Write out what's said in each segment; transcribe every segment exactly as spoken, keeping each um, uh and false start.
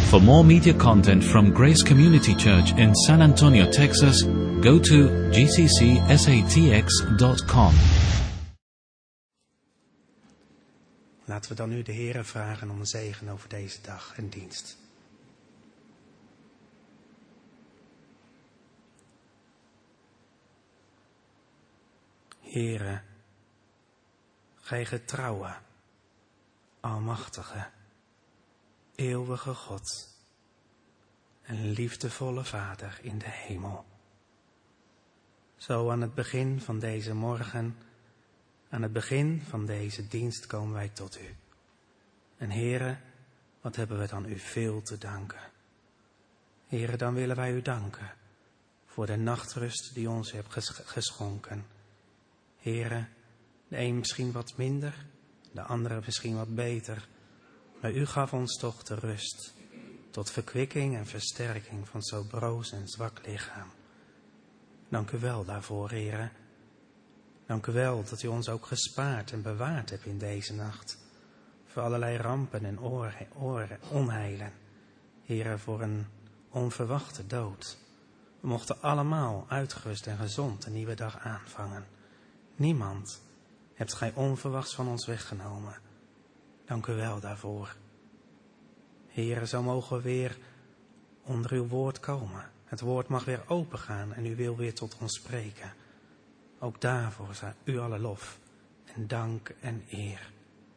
For more media content from Grace Community Church in San Antonio, Texas, go to g c c s a t x dot com. Laten we dan nu de Heere vragen om een zegen over deze dag en dienst. Heere, gij getrouwe, almachtige, eeuwige God en liefdevolle Vader in de hemel. Zo aan het begin van deze morgen, aan het begin van deze dienst komen wij tot u. En Heere, wat hebben we dan u veel te danken. Heere, dan willen wij u danken voor de nachtrust die ons hebt geschonken. Heere, de een misschien wat minder, de andere misschien wat beter. Maar u gaf ons toch de rust tot verkwikking en versterking van zo broos en zwak lichaam. Dank u wel daarvoor, Heere. Dank u wel dat u ons ook gespaard en bewaard hebt in deze nacht. Voor allerlei rampen en oren, oren, onheilen. Heere, voor een onverwachte dood. We mochten allemaal uitgerust en gezond een nieuwe dag aanvangen. Niemand hebt gij onverwachts van ons weggenomen. Dank u wel daarvoor. Heere, zo mogen we weer onder uw woord komen. Het woord mag weer opengaan en u wil weer tot ons spreken. Ook daarvoor zij u alle lof en dank en eer.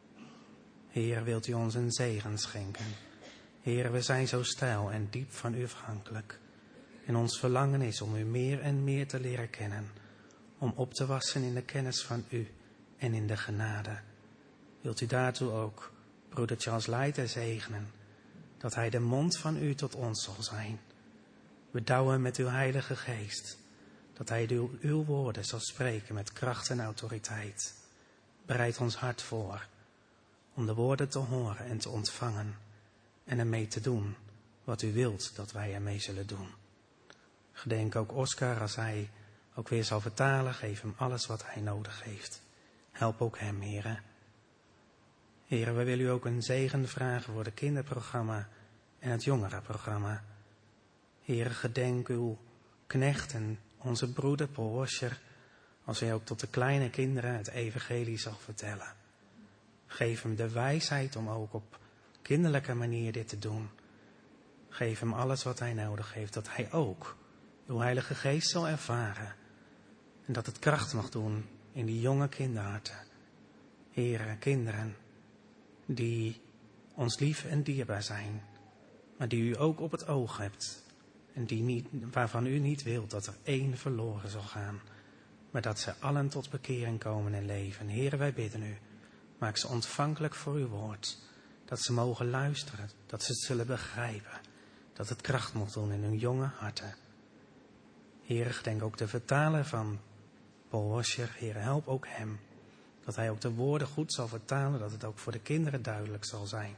Heer, wilt u ons een zegen schenken. Heer, we zijn zo steil en diep van u afhankelijk. En ons verlangen is om u meer en meer te leren kennen. Om op te wassen in de kennis van u en in de genade. Wilt u daartoe ook broeder Charles Leijten zegenen. Dat hij de mond van u tot ons zal zijn. We douwen met uw heilige geest. Dat hij uw, uw woorden zal spreken met kracht en autoriteit. Bereid ons hart voor. Om de woorden te horen en te ontvangen. En ermee te doen wat u wilt dat wij ermee zullen doen. Gedenk ook Oscar als hij ook weer zal vertalen. Geef hem alles wat hij nodig heeft. Help ook hem, Heere. Heere, we willen u ook een zegen vragen voor het kinderprogramma en het jongerenprogramma. Heere, gedenk uw knecht en onze broeder Paul Washer, als hij ook tot de kleine kinderen het evangelie zal vertellen. Geef hem de wijsheid om ook op kinderlijke manier dit te doen. Geef hem alles wat hij nodig heeft, dat hij ook uw heilige geest zal ervaren. En dat het kracht mag doen in die jonge kinderharten. Heere, kinderen die ons lief en dierbaar zijn, maar die u ook op het oog hebt. En die niet, waarvan u niet wilt dat er één verloren zal gaan, maar dat ze allen tot bekering komen en leven. Heere, wij bidden u, maak ze ontvankelijk voor uw woord. Dat ze mogen luisteren, dat ze het zullen begrijpen. Dat het kracht moet doen in hun jonge harten. Heere, gedenk ook de vertaler van Paul Washer. Heere, help ook hem. Dat hij ook de woorden goed zal vertalen, dat het ook voor de kinderen duidelijk zal zijn.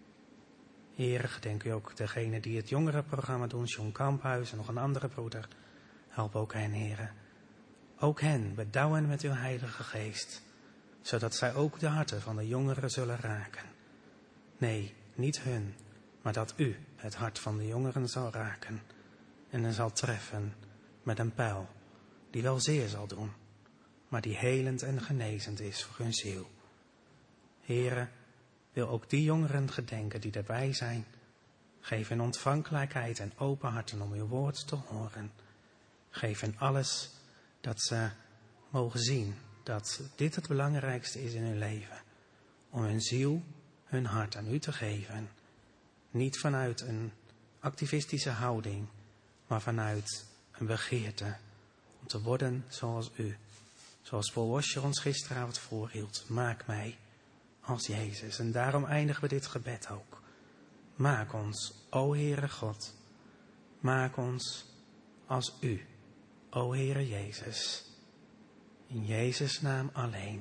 Heere, gedenk u ook degene die het jongerenprogramma doen, John Kamphuis en nog een andere broeder. Help ook hen, Heere. Ook hen bedouwen met uw heilige geest, zodat zij ook de harten van de jongeren zullen raken. Nee, niet hun, maar dat u het hart van de jongeren zal raken en hen zal treffen met een pijl die wel zeer zal doen, maar die helend en genezend is voor hun ziel. Heere, wil ook die jongeren gedenken die erbij zijn. Geef hen ontvankelijkheid en open harten om uw woord te horen. Geef hen alles dat ze mogen zien, dat dit het belangrijkste is in hun leven. Om hun ziel, hun hart aan u te geven. Niet vanuit een activistische houding, maar vanuit een begeerte om te worden zoals u. Zoals Paul Washer ons gisteravond voorhield. Maak mij als Jezus. En daarom eindigen we dit gebed ook. Maak ons, o Heere God. Maak ons als u, o Heere Jezus. In Jezus' naam alleen.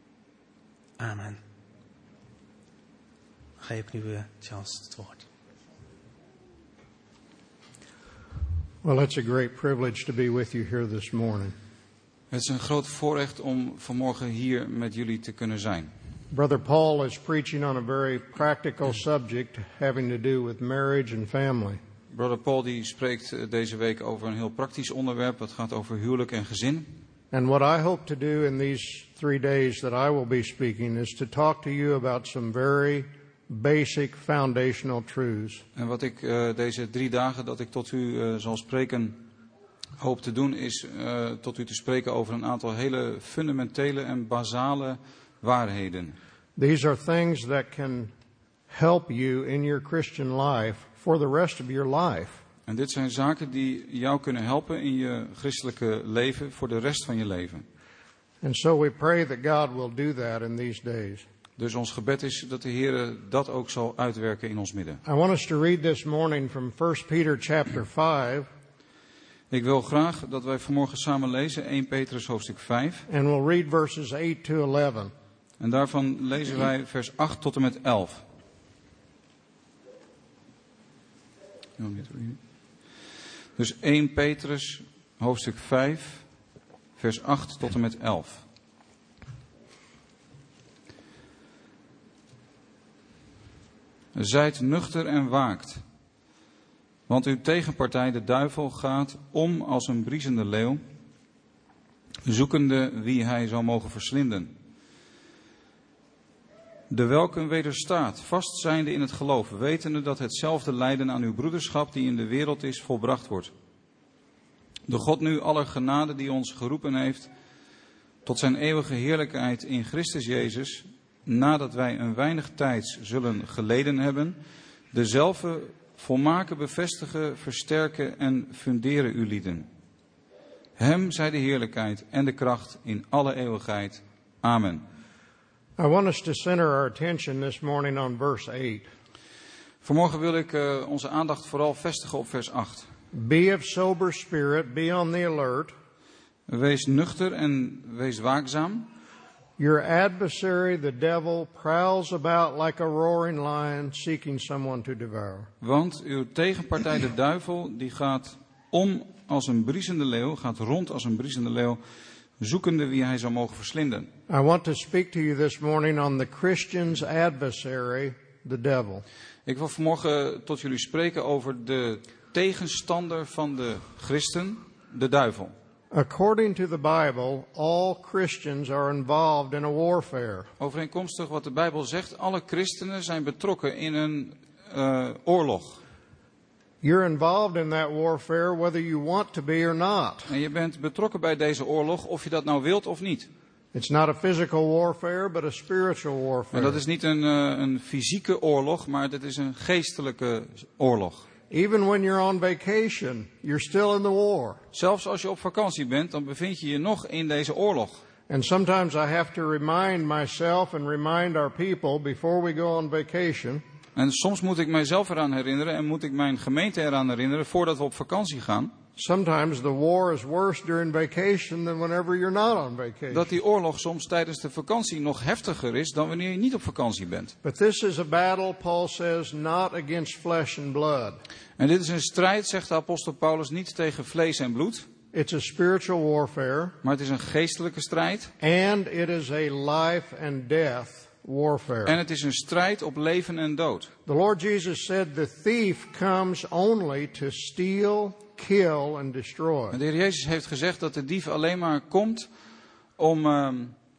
Amen. Geef ik nu weer Charles het woord. Well, it's a great privilege to be with you here this morning. Het is een groot voorrecht om vanmorgen hier met jullie te kunnen zijn. Brother Paul is preaching on a very practical subject having to do with marriage and family. Brother Paul die spreekt deze week over een heel praktisch onderwerp. Dat gaat over huwelijk en gezin. And what I hope to do in these three days that I will be speaking is to talk to you about some very basic foundational truths. En wat ik uh, deze drie dagen dat ik tot u uh, zal spreken hoop te doen is uh, tot u te spreken over een aantal hele fundamentele en basale waarheden. These are things that can help you in your Christian life for the rest of your life. En dit zijn zaken die jou kunnen helpen in je christelijke leven voor de rest van je leven. And so we pray that God will do that in these days. Dus ons gebed is dat de Heer dat ook zal uitwerken in ons midden. I want us to read this morning from First Peter chapter five. Ik wil graag dat wij vanmorgen samen lezen Eerste Petrus hoofdstuk vijf. And we'll read verses eight to eleven. En daarvan lezen wij vers acht tot en met elf. Dus Eerste Petrus hoofdstuk vijf, vers acht tot en met elf. Zijt nuchter en waakt. Want uw tegenpartij, de duivel, gaat om als een briesende leeuw, zoekende wie hij zou mogen verslinden. De welke wederstaat, vastzijnde in het geloof, wetende dat hetzelfde lijden aan uw broederschap die in de wereld is, volbracht wordt. De God nu aller genade die ons geroepen heeft tot zijn eeuwige heerlijkheid in Christus Jezus, nadat wij een weinig tijds zullen geleden hebben, dezelfde volmaken bevestigen, versterken en funderen u lieden. Hem zij de heerlijkheid en de kracht in alle eeuwigheid. Amen. I want us to center our attention this morning on verse eight. Vanmorgen wil ik uh, onze aandacht vooral vestigen op vers acht. Be of sober spirit, be on the alert. Wees nuchter en wees waakzaam. Your adversary, the devil, prowls about like a roaring lion, seeking someone to devour. Want uw tegenpartij, de duivel, die gaat om als een briesende leeuw, gaat rond als een briesende leeuw, zoekende wie hij zou mogen verslinden. I want to speak to you this morning on the Christian's adversary, the devil. Ik wil vanmorgen tot jullie spreken over de tegenstander van de christen, de duivel. According to the Bible, all Christians are involved in a warfare. Overeenkomstig wat de Bijbel zegt, alle christenen zijn betrokken in een uh, oorlog. You're involved in that warfare whether you want to be or not. En je bent betrokken bij deze oorlog of je dat nou wilt of niet. It's not a physical warfare, but a spiritual warfare. En dat is niet een, uh, een fysieke oorlog, maar dit is een geestelijke oorlog. Even when you're on vacation, you're still in the war. Zelfs als je op vakantie bent, dan bevind je je nog in deze oorlog. And sometimes I have to remind myself and remind our people before we go on vacation. En soms moet ik mijzelf eraan herinneren en moet ik mijn gemeente eraan herinneren voordat we op vakantie gaan. Sometimes the war is worse during vacation than whenever you're not on vacation. Dat die oorlog soms tijdens de vakantie nog heftiger is dan wanneer je niet op vakantie bent. But this is a battle, Paul says, not against flesh and blood. En dit is een strijd, zegt de apostel Paulus, niet tegen vlees en bloed. It's a spiritual warfare. Maar het is een geestelijke strijd. And it is a life and death warfare. En het is een strijd op leven en dood. The Lord Jesus said the thief comes only to steal, kill and destroy. En de Heer Jezus heeft gezegd dat de dief alleen maar komt om uh,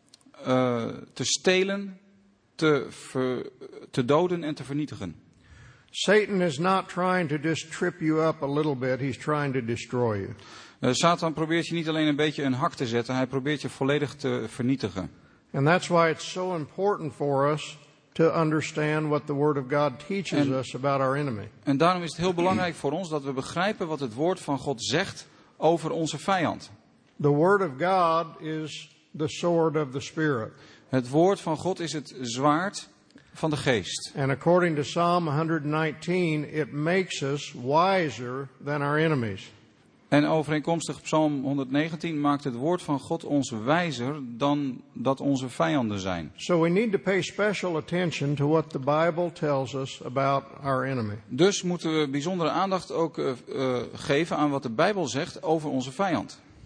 uh, te stelen, te, ver, te doden en te vernietigen. Satan is not trying to just trip you up a little bit. He's trying to destroy you. Uh, Satan probeert je niet alleen een beetje een hak te zetten, hij probeert je volledig te vernietigen. And that's why it's so important for us to understand what the Word of God teaches en, us about our enemy. En daarom is het heel belangrijk voor ons dat we begrijpen wat het woord van God zegt over onze vijand. The Word of God is the sword of the Spirit. Het woord van God is het zwaard van de geest. And according to Psalm one nineteen, it makes us wiser than our enemies. En overeenkomstig Psalm honderdnegentien maakt het woord van God ons wijzer dan dat onze vijanden zijn. So we need to pay special attention to what the Bible tells us about our enemy. Dus moeten we bijzondere aandacht ook uh, uh, geven aan wat de Bijbel zegt over onze vijand.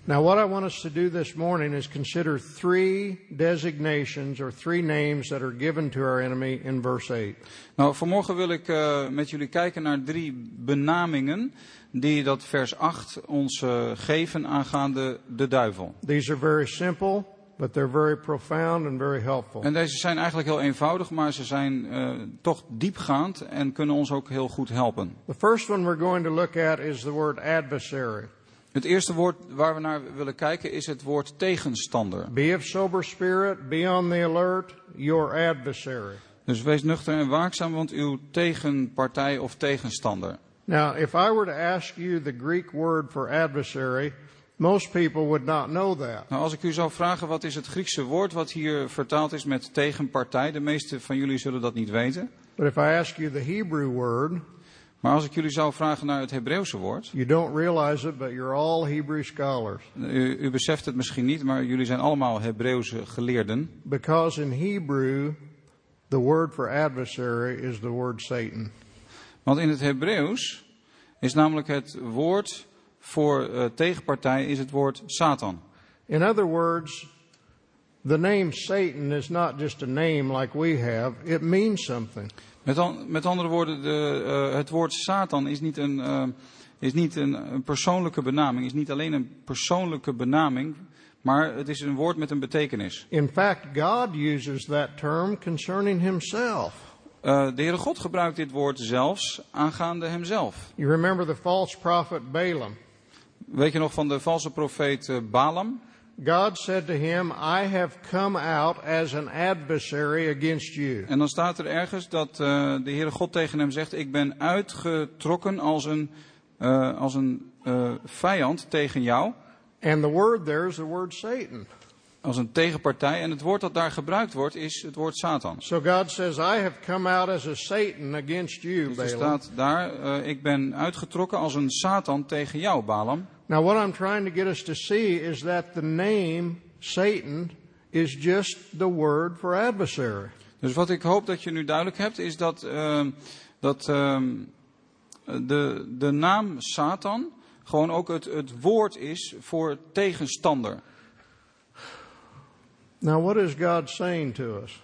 Now, what I want us to do this morning is consider three designations or three names that are given to our enemy in verse eight. Nou, vanmorgen wil ik uh, met jullie kijken naar drie benamingen die dat vers acht ons uh, geven aangaande de duivel. These are very simple, but they're very profound and very helpful. En deze zijn eigenlijk heel eenvoudig, maar ze zijn uh, toch diepgaand en kunnen ons ook heel goed helpen. The first one we're going to look at is the word adversary. Het eerste woord waar we naar willen kijken is het woord tegenstander. Be of sober spirit, be on the alert, your adversary. Dus wees nuchter en waakzaam, want uw tegenpartij of tegenstander. Now, if I were to ask you the Greek word for adversary, most people would not know that. Nou, als ik u zou vragen wat is het Griekse woord wat hier vertaald is met tegenpartij, de meeste van jullie zullen dat niet weten. But if I ask you the Hebrew word, maar als ik jullie zou vragen naar het Hebreeuwse woord. You don't realize it, but you're all Hebrew scholars. U, u beseft het misschien niet, maar jullie zijn allemaal Hebreeuwse geleerden. Because in Hebrew, the word for adversary is the word Satan. Want in het Hebreeuws is namelijk het woord voor uh, tegenpartij is het woord Satan. In other words, the name Satan is not just a name like we have. It means something. Met, an, met andere woorden, de, uh, het woord Satan is niet, een, uh, is niet een, een persoonlijke benaming. Is niet alleen een persoonlijke benaming, maar het is een woord met een betekenis. In fact, God uses that term concerning himself. Uh, de Heere God gebruikt dit woord zelfs aangaande hemzelf. You remember the false prophet Balaam. Weet je nog van de valse profeet uh, Balaam? God said to him, I have come out as an adversary against you. En dan staat er ergens dat uh, de Heere God tegen hem zegt, ik ben uitgetrokken als een, uh, als een uh, vijand tegen jou. And the word there is the word Satan. Als een tegenpartij. En het woord dat daar gebruikt wordt is het woord Satan. So God says, I have come out as a Satan against you, dus er Balaam. staat daar, uh, ik ben uitgetrokken als een Satan tegen jou, Balaam. Now what I'm trying to get us to see is that the name Satan is just the word for adversary. Dus wat ik hoop dat je nu duidelijk hebt is dat, uh, dat uh, de, de naam Satan gewoon ook het, het woord is voor tegenstander. Now what is God saying to us?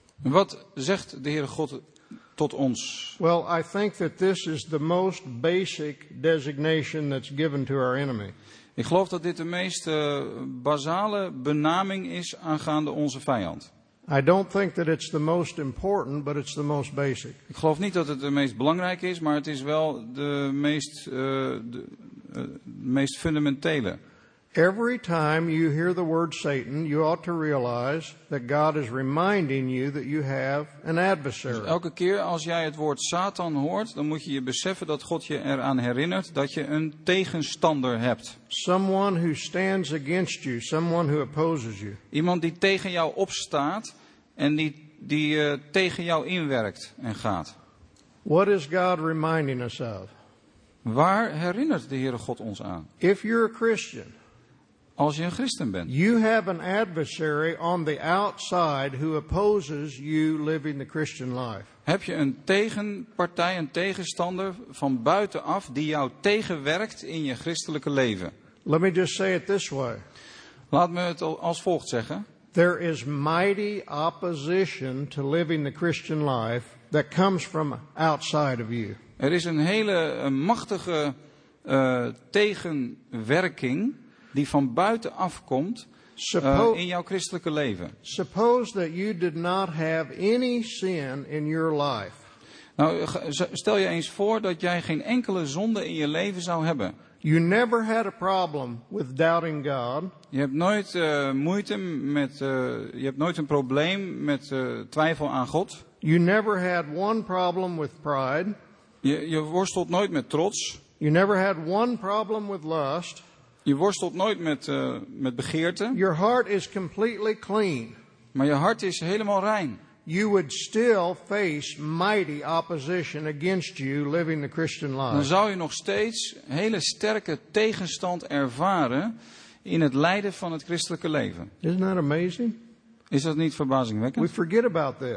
Wat zegt de Heere God tot ons? Well, I think that this is the most basic designation that's given to our enemy. Ik geloof dat dit de meest uh, basale benaming is aangaande onze vijand. I don't think that it's the most important, but it's the most basic. Ik geloof niet dat het de meest belangrijk is, maar het is wel de meest, uh, de, uh, meest fundamentele. Every time you hear the word Satan, you ought to realize that God is reminding you that you have an adversary. Dus elke keer als jij het woord Satan hoort, dan moet je je beseffen dat God je eraan herinnert dat je een tegenstander hebt. Someone who stands against you, someone who opposes you. Iemand die tegen jou opstaat en die, die uh, tegen jou inwerkt en gaat. What is God reminding us of? Waar herinnert de Heere God ons aan? If you're a Christian, als je een christen bent. You have an adversary on the outside who opposes you living the Christian life. Heb je een tegenpartij, een tegenstander van buitenaf die jou tegenwerkt in je christelijke leven? Let me just say it this way. Laat me het als volgt zeggen. There is mighty opposition to living the Christian life that comes from outside of you. Er is een hele een machtige uh, tegenwerking die van buitenaf komt uh, in jouw christelijke leven. Suppose that you did not have any sin in your life. Nou, stel je eens voor dat jij geen enkele zonde in je leven zou hebben. You never had a problem with doubting God. Je hebt nooit uh, moeite met, uh, je hebt nooit een probleem met uh, twijfel aan God. You never had one problem with pride. Je, je worstelt nooit met trots. You never had one problem with lust. Je worstelt nooit met, uh, met begeerte. Your heart is completely clean. Maar je hart is helemaal rein. You would still face mighty opposition against you living the Christian life. Dan zou je nog steeds hele sterke tegenstand ervaren in het leiden van het christelijke leven. Isn't that amazing? Is dat niet verbazingwekkend? We forget about this.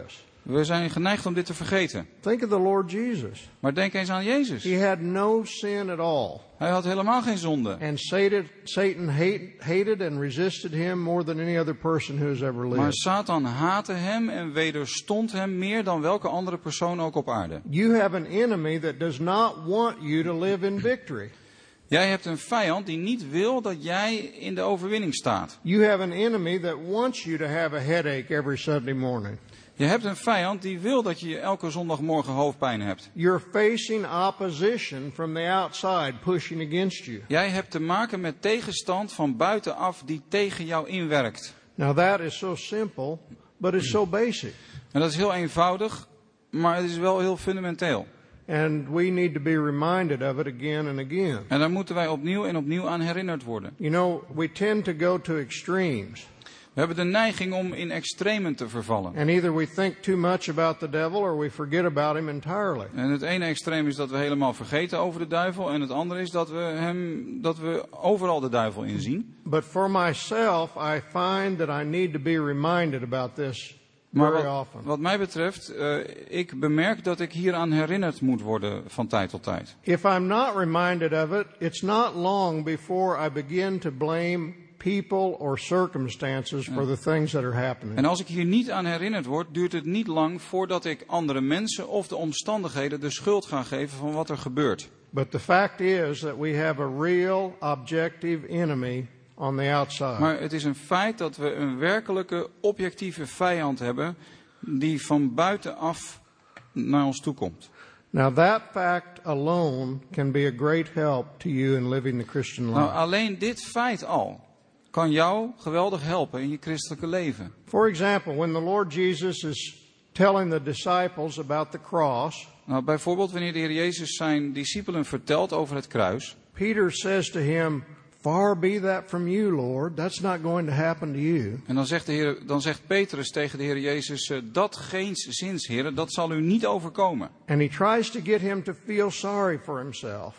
We zijn geneigd om dit te vergeten. Think of the Lord Jesus. Maar denk eens aan Jezus. He had no sin at all. Hij had helemaal geen zonde. And Satan, Satan hate, hated and resisted him more than any other person who has ever lived. Maar Satan haatte hem en wederstond hem meer dan welke andere persoon ook op aarde. You have an enemy that does not want you to live in victory. Jij hebt een vijand die niet wil dat jij in de overwinning staat. You have an enemy that wants you to have a headache every Sunday morning. Je hebt een vijand die wil dat je elke zondagmorgen hoofdpijn hebt. You're facing opposition from the outside pushing against you. Jij hebt te maken met tegenstand van buitenaf die tegen jou inwerkt. Now that is so simple, but it's so basic. En dat is heel eenvoudig, maar het is wel heel fundamenteel. And we need to be reminded of it again and again. En daar moeten wij opnieuw en opnieuw aan herinnerd worden. You know, we tend to go to extremes. We hebben de neiging om in extremen te vervallen. And either we think too much about the devil or we forget about him entirely. En het ene extreem is dat we helemaal vergeten over de duivel. En het andere is dat we hem, dat we overal de duivel in zien. But for myself, I find that I need to be reminded about this Maar very wat, often. wat mij betreft, uh, ik bemerk dat ik hieraan herinnerd moet worden van tijd tot tijd. If I'm not reminded of it, it's not long before I begin to blame people or circumstances for the things that are happening. En als ik hier niet aan herinnerd word, duurt het niet lang voordat ik andere mensen of de omstandigheden de schuld ga geven van wat er gebeurt. But the fact is that we have a real objective enemy on the outside. Maar het is een feit dat we een werkelijke objectieve vijand hebben die van buitenaf naar ons toe komt. Now that fact alone can be a great help to you in living the Christian life. Nou, alleen dit feit al kan jou geweldig helpen in je christelijke leven. For example, when the Lord Jesus is telling the disciples about the cross, Nou, bijvoorbeeld wanneer de Heer Jezus zijn discipelen vertelt over het kruis. Peter says to him, "Far be that from you, Lord. That's not going to happen to you." En dan zegt, de Heer, dan zegt Petrus tegen de Heer Jezus, uh, dat geenszins, Heer, dat zal u niet overkomen. And he tries to get him to feel sorry for himself.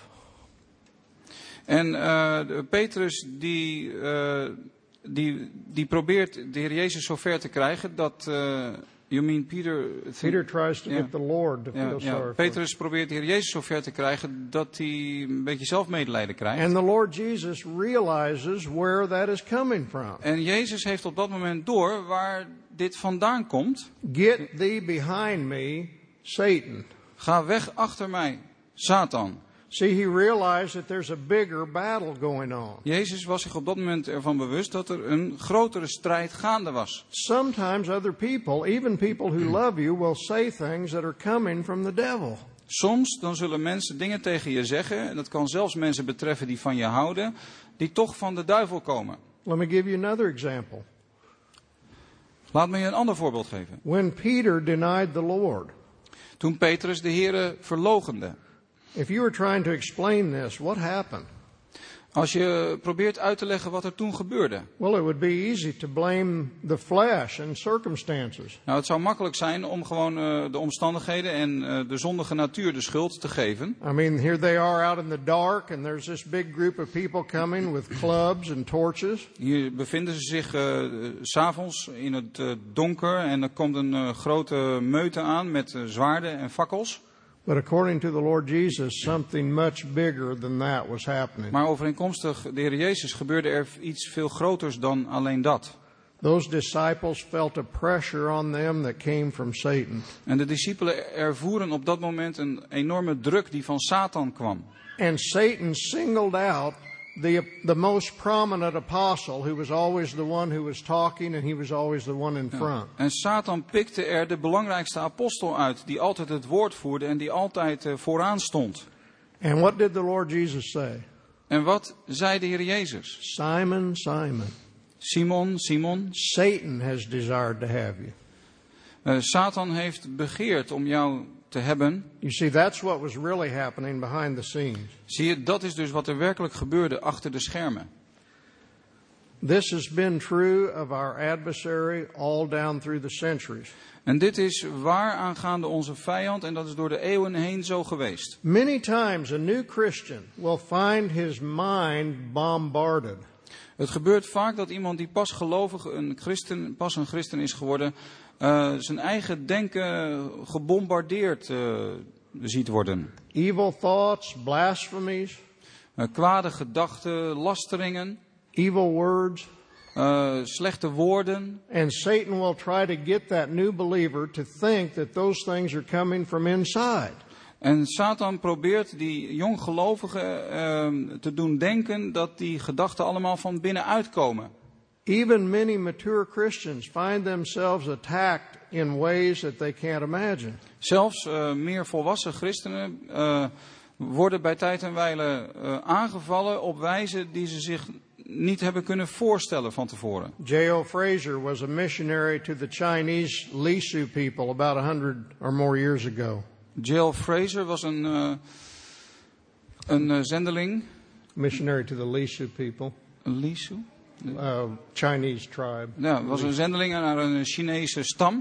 En uh, Petrus die, uh, die, die probeert de Heer Jezus zover te krijgen dat... Uh, you mean Peter... Peter tries to Ja. get the Lord to Ja, feel ja. sorry for him. Petrus probeert de Heer Jezus zover te krijgen dat hij een beetje zelfmedelijden krijgt. And the Lord Jesus realizes where that is coming from. En Jezus heeft op dat moment door waar dit vandaan komt. Get thee behind me, Satan. Ga weg achter mij, Satan. See, he realized that there's a bigger battle going on. Jezus was zich op dat moment ervan bewust dat er een grotere strijd gaande was. Sometimes other people, even people who love you, will say things that are coming from the devil. Soms dan zullen mensen dingen tegen je zeggen, en dat kan zelfs mensen betreffen die van je houden, die toch van de duivel komen. Let me give you another example. Laat me je een ander voorbeeld geven. When Peter denied the Lord, Toen Petrus de Heere verloochende. if you were trying to explain this, what happened? Als je probeert uit te leggen wat er toen gebeurde. Well, it would be easy to blame the flesh and circumstances. Nou, het zou makkelijk zijn om gewoon uh, de omstandigheden en uh, de zondige natuur de schuld te geven. I mean, here they are out in the dark, and there's this big group of people coming with clubs and torches. Hier bevinden ze zich uh, 's avonds in het uh, donker en er komt een uh, grote meute aan met uh, zwaarden en fakkels. But according to the Lord Jesus, something much bigger than that was happening. Maar overeenkomstig de Heer Jezus gebeurde er iets veel groters dan alleen dat. Those disciples felt a pressure on them that came from Satan. En de discipelen ervoeren op dat moment een enorme druk die van Satan kwam. And Satan singled out the, the most prominent apostle, who was always the one who was talking and he was always the one in front. Ja. En Satan pikte er de belangrijkste apostel uit, die altijd het woord voerde en die altijd uh, vooraan stond. And what did the Lord Jesus say? En wat zei de Heer Jezus? Simon, Simon, Simon, Simon, Satan has desired to have you. uh, Satan heeft begeerd om jou te hebben. You see, that's what was really happening behind the scenes. Zie je, dat is dus wat er werkelijk gebeurde achter de schermen. This has been true of our adversary all down through the centuries. En dit is waar aangaande onze vijand en dat is door de eeuwen heen zo geweest. Many times a new Christian will find his mind bombarded. Het gebeurt vaak dat iemand die pas gelovig een christen, pas een christen is geworden, uh, zijn eigen denken gebombardeerd uh, ziet worden. Evil thoughts, blasphemies, Uh, kwade gedachten, lasteringen, evil words. uh, slechte woorden. And Satan will try to get that new believer to think that those things are coming from inside. En Satan probeert die jonggelovigen uh, te doen denken dat die gedachten allemaal van binnenuit komen. Even many mature Christians find themselves attacked in ways that they can't imagine. Zelfs uh, meer volwassen christenen uh, worden bij tijd en wijle uh, aangevallen op wijze die ze zich niet hebben kunnen voorstellen van tevoren. J O Fraser was a missionary to the Chinese Lisu people about a hundred or more years ago. J L Fraser was een, uh, een uh, zendeling. Missionary to the Lisu people. Lisu? Uh, Chinese tribe. Ja, was een zendeling naar een Chinese stam.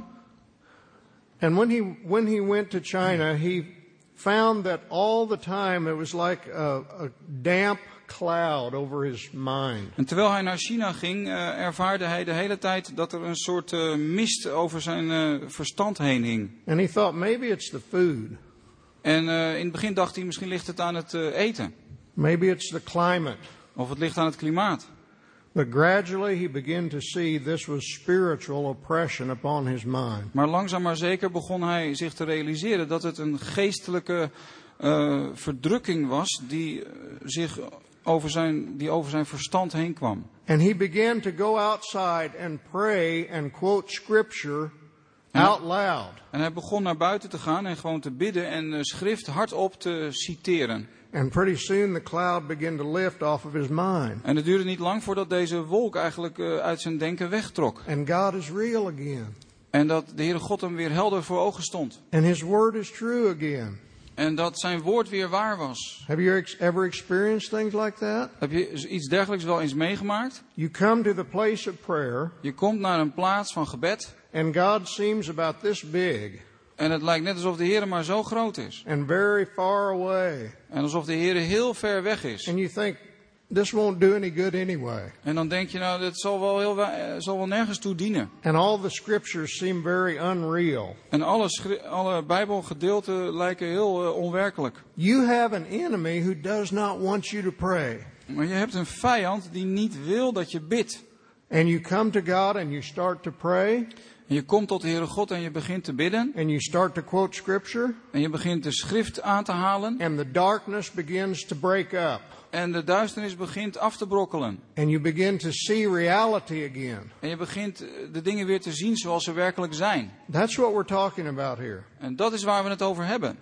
And when he when he went to China, he found that all the time it was like a, a damp cloud over his mind. En terwijl hij naar China ging, uh, ervaarde hij de hele tijd dat er een soort uh, mist over zijn uh, verstand heen hing. And he thought maybe it's the food. En uh, in het begin dacht hij, misschien ligt het aan het uh, eten. Maybe it's the climate. Of het ligt aan het klimaat. But gradually he began to see this was spiritual oppression upon his mind. Maar langzaam maar zeker begon hij zich te realiseren dat het een geestelijke uh, verdrukking was die uh, zich over zijn, die over zijn verstand heen kwam. And he began to go outside and pray and quote scripture out loud. En hij begon naar buiten te gaan en gewoon te bidden en uh, schrift hardop te citeren. And pretty soon the cloud began to lift off of his mind. En het duurde niet lang voordat deze wolk eigenlijk uh, uit zijn denken wegtrok. And God is real again. En dat de Heere God hem weer helder voor ogen stond. And his word is true again. En dat zijn woord weer waar was. Have you ex- ever experienced things like that? Heb je iets dergelijks wel eens meegemaakt? You come to the place of prayer, Je komt naar een plaats van gebed. and God seems about this big En het lijkt net alsof de Heere maar zo groot is. and very far away. En alsof de Heere heel ver weg is. And you think, this won't do any good anyway. En dan denk je, nou, dit zal wel, heel, we- zal wel nergens toe dienen. And all the scriptures seem very unreal. En alle, schri- alle Bijbelgedeelten lijken heel uh, onwerkelijk. You have an enemy who does not want you to pray. Maar je hebt een vijand die niet wil dat je bidt. And you come to God and you start to pray, En je komt tot de Heere God en je begint te bidden. and you start to quote scripture, En je begint de schrift aan te halen. and the darkness begins to break up. En de duisternis begint af te brokkelen. And you begin to see reality again. En je begint de dingen weer te zien zoals ze werkelijk zijn. That's what we're talking about here. En dat is waar we het over hebben.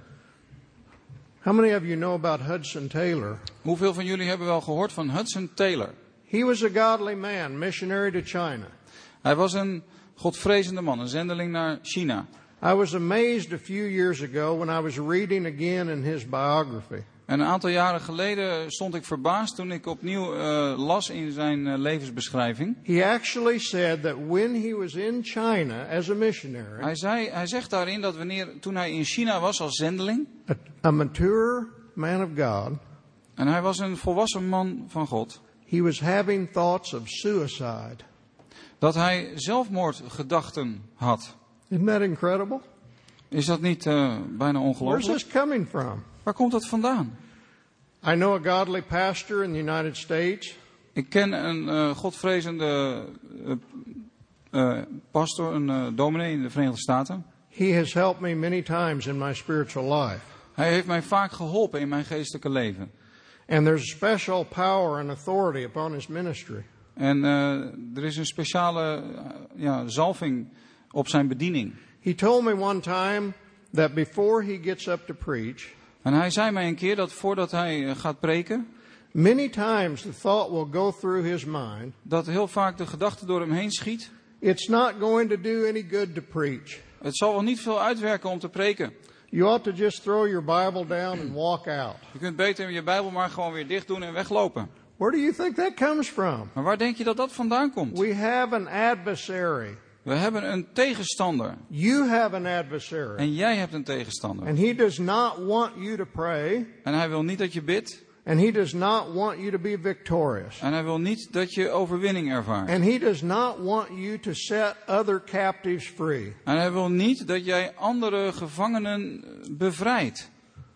How many of you know about Hudson Taylor? Hoeveel van jullie hebben wel gehoord van Hudson Taylor? He was a godly man, missionary to China. Hij was een godvrezende man, een zendeling naar China. I was amazed a few years ago when I was reading again in his biography. En een aantal jaren geleden stond ik verbaasd toen ik opnieuw uh, las in zijn uh, levensbeschrijving. He actually said that when he was in China as a missionary, Hij, zei, hij zegt daarin dat wanneer, toen hij in China was als zendeling, a, a mature man of God, en hij was een volwassen man van God, he was having thoughts of suicide. dat hij zelfmoordgedachten had. Isn't that incredible? Is dat niet uh, bijna Where's ongelooflijk? this coming from? Waar komt dat vandaan? I know a godly pastor in the United States. Ik ken een uh, godvrezende uh, uh, pastor, een uh, dominee in de Verenigde Staten. He has helped me many times in my spiritual life. Hij heeft mij vaak geholpen in mijn geestelijke leven. And there's a special power and authority upon his ministry. En uh, er is een speciale uh, ja, zalving op zijn bediening. He told me one time that before he gets up to preach, En hij zei mij een keer dat voordat hij uh, gaat preken, many times the thought will go through his mind, dat heel vaak de gedachte door hem heen schiet. it's not going to do any good to preach. Het zal wel niet veel uitwerken om te preken. You ought to just throw your Bible down and walk out. Je kunt beter je Bijbel maar gewoon weer dicht doen en weglopen. Where do you think that comes from? Maar waar denk je dat dat vandaan komt? We have an adversary. We hebben een tegenstander. You have an adversary. En jij hebt een tegenstander. And he does not want you to pray. En hij wil niet dat je bidt. And he does not want you to be victorious. En hij wil niet dat je overwinning ervaart. And he does not want you to set other captives free. En hij wil niet dat jij andere gevangenen bevrijdt.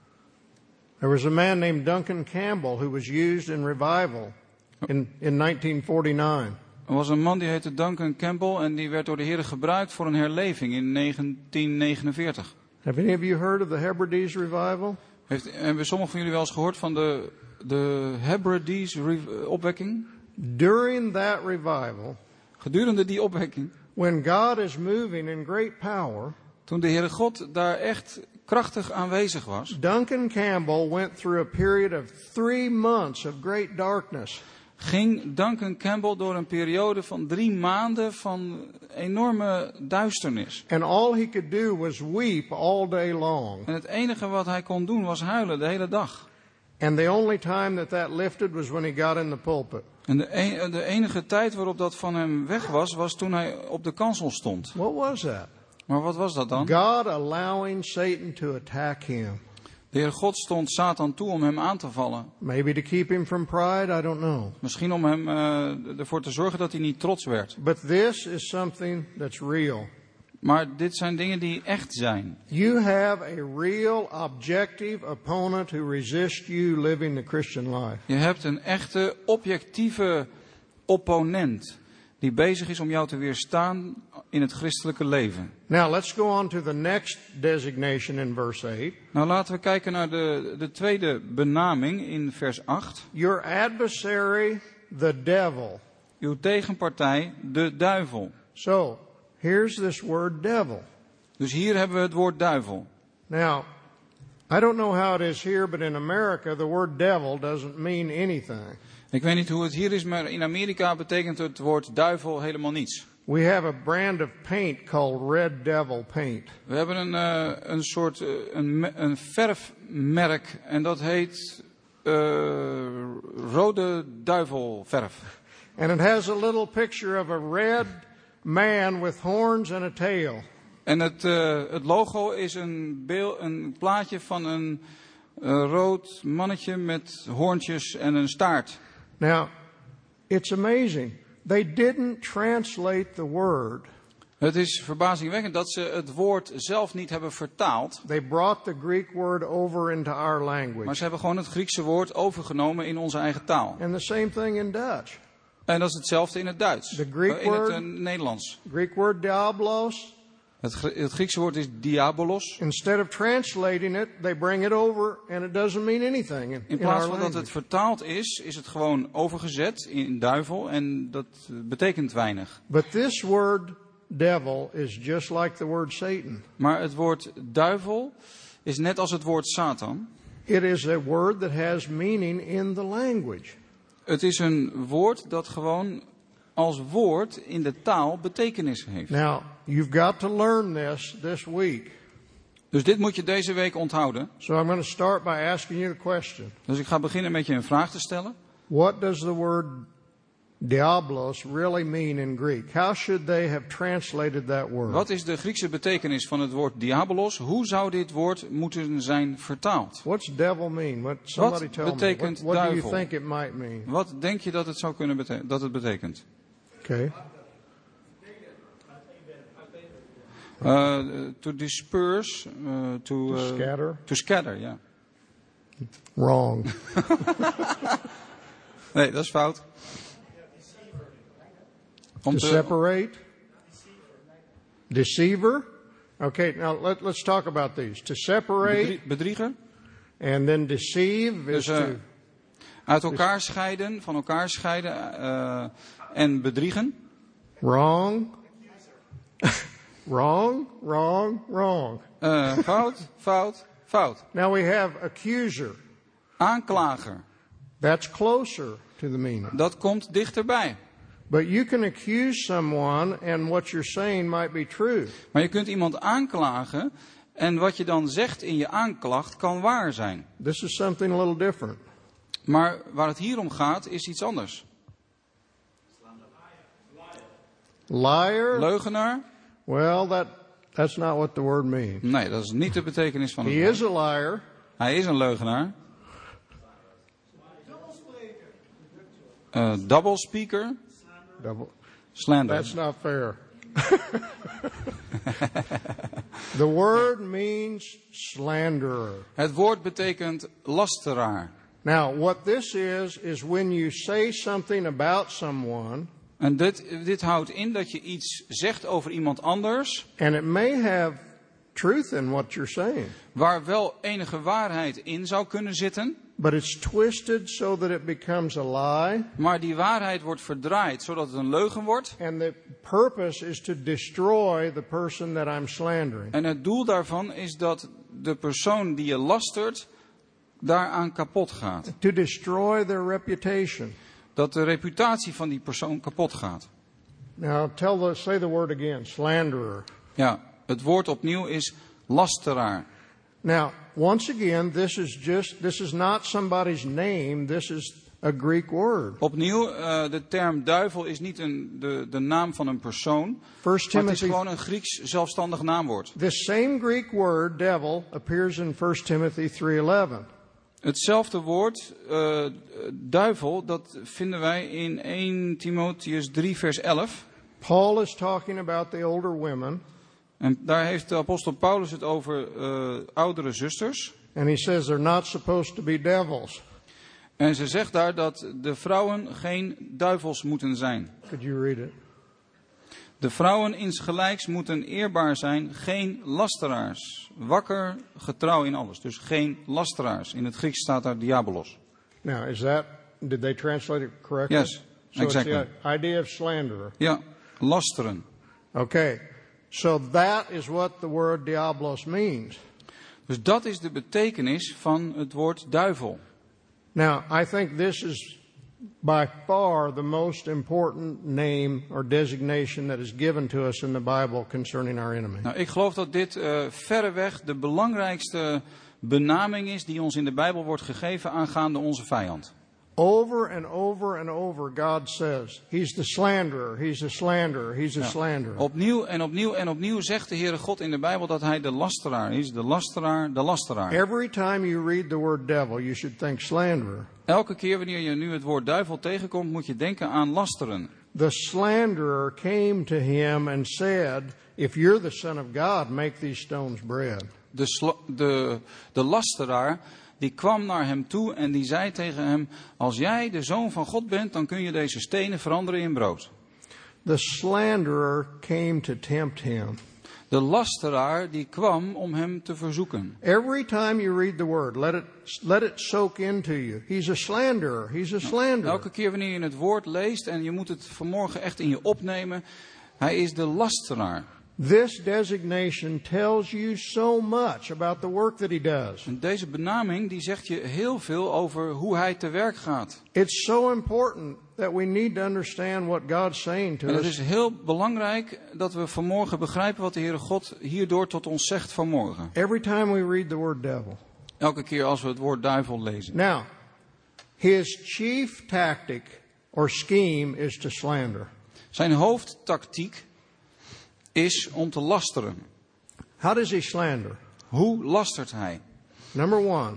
There was a man named Duncan Campbell who was used in revival in, in nineteen forty-nine. Er was een man die heette Duncan Campbell en die werd door de Heer gebruikt voor een herleving in negentien negenenveertig. Have any of you heard of the Hebrides revival? Heeft, hebben sommigen van jullie wel eens gehoord van de, de Hebrides re- opwekking? During that revival, Gedurende die opwekking, when God is moving in great power, toen de Heere God daar echt krachtig aanwezig was, Duncan Campbell went through a period of three months of great darkness. ging Duncan Campbell door een periode van drie maanden van enorme duisternis. And all he could do was weep all day long. En het enige wat hij kon doen was huilen de hele dag. And the only time that that lifted was when he got in the pulpit. En de, een, de enige tijd waarop dat van hem weg was, was toen hij op de kansel stond. What was that? Maar wat was dat dan? God allowing Satan to attack him. De Heer God stond Satan toe om hem aan te vallen. Maybe to keep him from pride, I don't know. Misschien om hem uh, ervoor te zorgen dat hij niet trots werd. But this is something that's real. Maar dit zijn dingen die echt zijn. You have a real objective opponent who resists you living the Christian life. Je hebt een echte objectieve opponent die bezig is om jou te weerstaan in het christelijke leven. Now let's go on to the next designation in verse eight. Nou, laten we kijken naar de, de tweede benaming in vers acht. Your adversary, the devil. Uw tegenpartij, de duivel. So, here's this word devil. Dus hier hebben we het woord duivel. Now, I don't know how it is here, but in America the word devil doesn't mean anything. Ik weet niet hoe het hier is, maar in Amerika betekent het woord duivel helemaal niets. We have a brand of paint called Red Devil paint. We hebben een, uh, een soort uh, een, een verfmerk en dat heet uh, rode duivelverf. And it has a little picture of a red man with horns and a tail. En het, uh, het logo is een, beeld, een plaatje van een uh, rood mannetje met hoorntjes en een staart. Now, it's amazing. They didn't translate the word. Het is verbazingwekkend dat ze het woord zelf niet hebben vertaald. They brought the Greek word over into our language. Maar ze hebben gewoon het Griekse woord overgenomen in onze eigen taal. And the same thing in Dutch. En dat is hetzelfde in het Duits. The Greek uh, in word, het uh, Nederlands. Greek word diablos. Het, het Griekse woord is diabolos. Instead of translating it, they bring it over and it doesn't mean anything in, In in our plaats van dat language. het vertaald is, is het gewoon overgezet in duivel en dat betekent weinig. But this word devil is just like the word Satan. Maar het woord duivel is net als het woord Satan. It is a word that has meaning in the language. Het is een woord dat gewoon als woord in de taal betekenis heeft. Now, you've got to learn this this week. Dus dit moet je deze week onthouden. So I'm going to start by asking you the question. Dus ik ga beginnen met je een vraag te stellen. What does the word diablos really mean in Greek? How should they have translated that word? Wat is de Griekse betekenis van het woord diabolos? Hoe zou dit woord moeten zijn vertaald? What's devil mean? What, somebody Wat tell me. betekent What, what do you duivel? think it might mean? Wat denk je dat het zou kunnen bete- dat het betekent? Okay. Uh, to disperse, uh, to, uh, To scatter. To scatter, ja. Wrong. Nee, dat is fout. Om To te, separate. Deceiver. Okay, now let, let's talk about these. To separate bedrie- bedrieger. and then deceive is Dus uh, to... uit elkaar scheiden, van elkaar scheiden uh, en bedriegen. Wrong. Wrong, wrong, wrong. Uh, fout, fout, fout. Now we have accuser. Aanklager. That's closer to the meaning. Dat komt dichterbij. But you can accuse someone and what you're saying might be true. Maar je kunt iemand aanklagen en wat je dan zegt in je aanklacht kan waar zijn. This is something a little different. Maar waar het hier om gaat is iets anders. Liar? Leugenaar? Well, that that's not what the word means. Nee, dat is niet de betekenis van het He woord. is a liar. Hij is een leugenaar. Uh, double speaker. Double. Slander. That's not fair. The word means slanderer. Het woord betekent lasteraar. Now, what this is, is when you say something about someone, En dit, dit houdt in dat je iets zegt over iemand anders, and it may have truth in what you're saying, waar wel enige waarheid in zou kunnen zitten, but it's twisted so that it becomes a lie, maar die waarheid wordt verdraaid zodat het een leugen wordt. and the purpose is to destroy the person that I'm slandering. En het doel daarvan is dat de persoon die je lastert daaraan kapot gaat. To destroy their reputation. Dat de reputatie van die persoon kapot gaat. Now, tell the, say the word again, slanderer. Ja, het woord opnieuw is lasteraar. Now, once again, this is just, this is not somebody's name, this is a Greek word. Opnieuw, uh, de term duivel is niet een, de, de naam van een persoon, First maar het is Timothy, gewoon een Grieks zelfstandig naamwoord. this same Greek word, devil, appears in First Timothy three eleven. Hetzelfde woord, uh, duivel, dat vinden wij in Eerste Timotheüs drie vers elf. Paul is talking about the older women, En daar heeft de apostel Paulus het over uh, oudere zusters. and he says they're not supposed to be devils. En ze zegt daar dat de vrouwen geen duivels moeten zijn. Could you read it? De vrouwen insgelijks moeten eerbaar zijn, geen lasteraars. Wakker, getrouw in alles. Dus geen lasteraars. In het Grieks staat daar diabolos. Now, is that, did they translate it correctly? Yes, so exactly. It's the idea of slanderer. Ja, lasteren. Okay, so that is what the word diablos means. Dus dat is de betekenis van het woord duivel. Now, I think this is by far the most important name or designation that is given to us in the Bible concerning our enemy. Nou, ik geloof dat dit uh, verreweg de belangrijkste benaming is die ons in de Bijbel wordt gegeven aangaande onze vijand. Over and over and over, God says, He's the slanderer, He's a slanderer, He's a Ja. slanderer. Opnieuw en opnieuw en opnieuw zegt de Heere God in de Bijbel dat hij de lasteraar is. De lasteraar, de lasteraar. Every time you read the word devil, you should think slanderer. Elke keer wanneer je nu het woord duivel tegenkomt, moet je denken aan lasteren. The slanderer came to him and said, if you're the Son of God, make these stones bread. De, sla- de, de lasteraar die kwam naar hem toe en die zei tegen hem, als jij de Zoon van God bent, dan kun je deze stenen veranderen in brood. The slanderer came to tempt him. De lasteraar die kwam om hem te verzoeken. Every time you read the word, let it, let it soak into you. He's a slanderer. He's a slanderer. Elke keer wanneer je het woord leest en je moet het vanmorgen echt in je opnemen, hij is de lasteraar. This designation tells you so much about the work that he does. En deze benaming die zegt je heel veel over hoe hij te werk gaat. It's so important that we need to understand what God's saying to En het us. is heel belangrijk dat we vanmorgen begrijpen wat de Heere God hierdoor tot ons zegt vanmorgen. Every time we read the word devil. Elke keer als we het woord duivel lezen. Now, his chief tactic or scheme is to slander. Zijn hoofdtactiek is om te lasteren. How does he slander? Hoe lastert hij? Number one,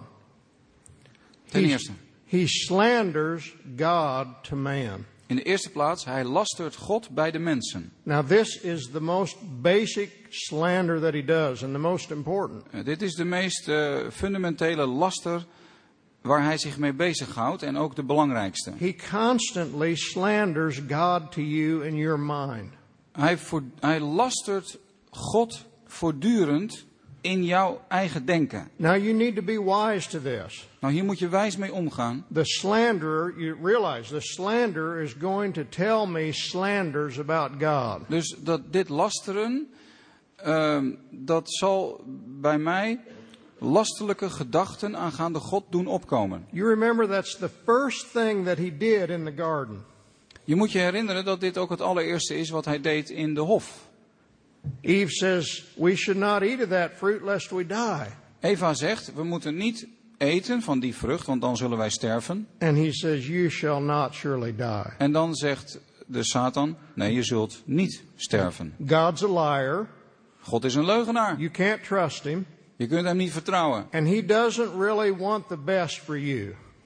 Ten he, eerste, he slanders God to man. in de eerste plaats, hij lastert God bij de mensen. Now, this is the most basic slander that he does and the most important. Uh, dit is de meest uh, fundamentele laster waar hij zich mee bezighoudt en ook de belangrijkste. He constantly slanders God to you in your mind. Hij, voor, hij lastert God voortdurend in jouw eigen denken. Now, you need to be wise to this. Nou, hier moet je wijs mee omgaan. The slanderer, you realize, the slanderer is going to tell me slanders about God. Dus dat dit lasteren, uh, dat zal bij mij lasterlijke gedachten aangaande God doen opkomen. You remember that's the first thing that he did in the garden. Je moet je herinneren dat dit ook het allereerste is wat hij deed in de hof. Eve says, we should not eat of that fruit lest we die. Eva zegt, we moeten niet eten van die vrucht, want dan zullen wij sterven. And he says, you shall not surely die. En dan zegt de Satan, nee, je zult niet sterven. God's a liar. God is een leugenaar. You can't trust him. Je kunt hem niet vertrouwen. And he doesn't really want the best for you.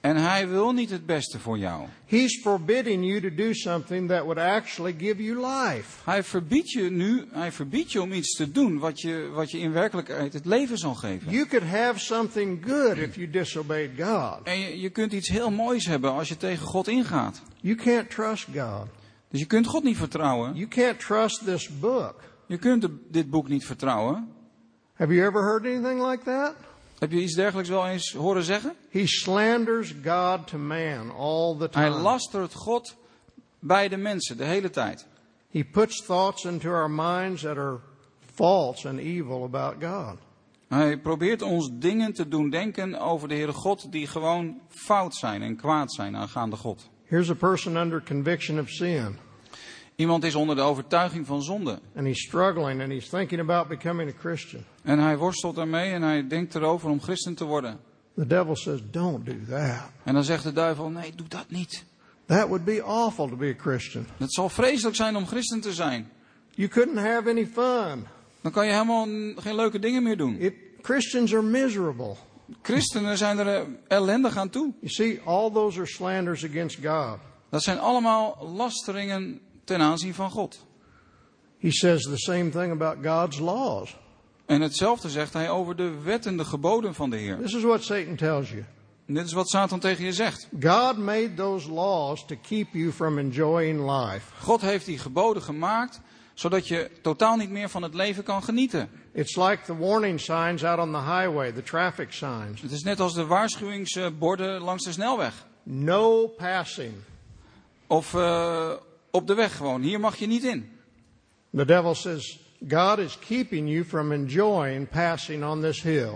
En hij wil niet het beste voor jou. He's forbidding you to do something that would actually give you life. Hij verbiedt je nu, hij verbiedt je om iets te doen wat je, wat je in werkelijkheid het leven zal geven. You could have something good if you disobeyed God. En je, je kunt iets heel moois hebben als je tegen God ingaat. You can't trust God. Dus je kunt God niet vertrouwen. You can't trust this book. Je kunt de, dit boek niet vertrouwen. Have you ever heard anything like that? Heb je iets dergelijks wel eens horen zeggen? He slanders God to man all the Hij time. lastert God bij de mensen de hele tijd. He puts thoughts into our minds that are false and evil about God. Hij probeert ons dingen te doen denken over de Heere God die gewoon fout zijn en kwaad zijn aangaande God. Here's a person under conviction of sin. Iemand is onder de overtuiging van zonde. And he's struggling and he's thinking about becoming a Christian. En hij worstelt daarmee en hij denkt erover om christen te worden. The devil says, don't do that. En dan zegt de duivel, nee, doe dat niet. That would be awful to be a Christian. Het zal vreselijk zijn om christen te zijn. You couldn't have any fun. Dan kan je helemaal geen leuke dingen meer doen. It, Christians are miserable. Christenen zijn er eh, ellendig aan toe. You see, all those are slanders against God. Dat zijn allemaal lasteringen ten aanzien van God. He says the same thing about God's laws. En hetzelfde zegt hij over de wetten, de geboden van de Heer. This is what Satan tells you. En dit is wat Satan tegen je zegt. God made those laws to keep you from enjoying life. God heeft die geboden gemaakt, zodat je totaal niet meer van het leven kan genieten. It's like the warning signs out on the highway, the traffic signs. Het is net als de waarschuwingsborden langs de snelweg. No passing. Of uh, op de weg gewoon. Hier mag je niet in. The devil says, God is keeping you from enjoying passing on this hill.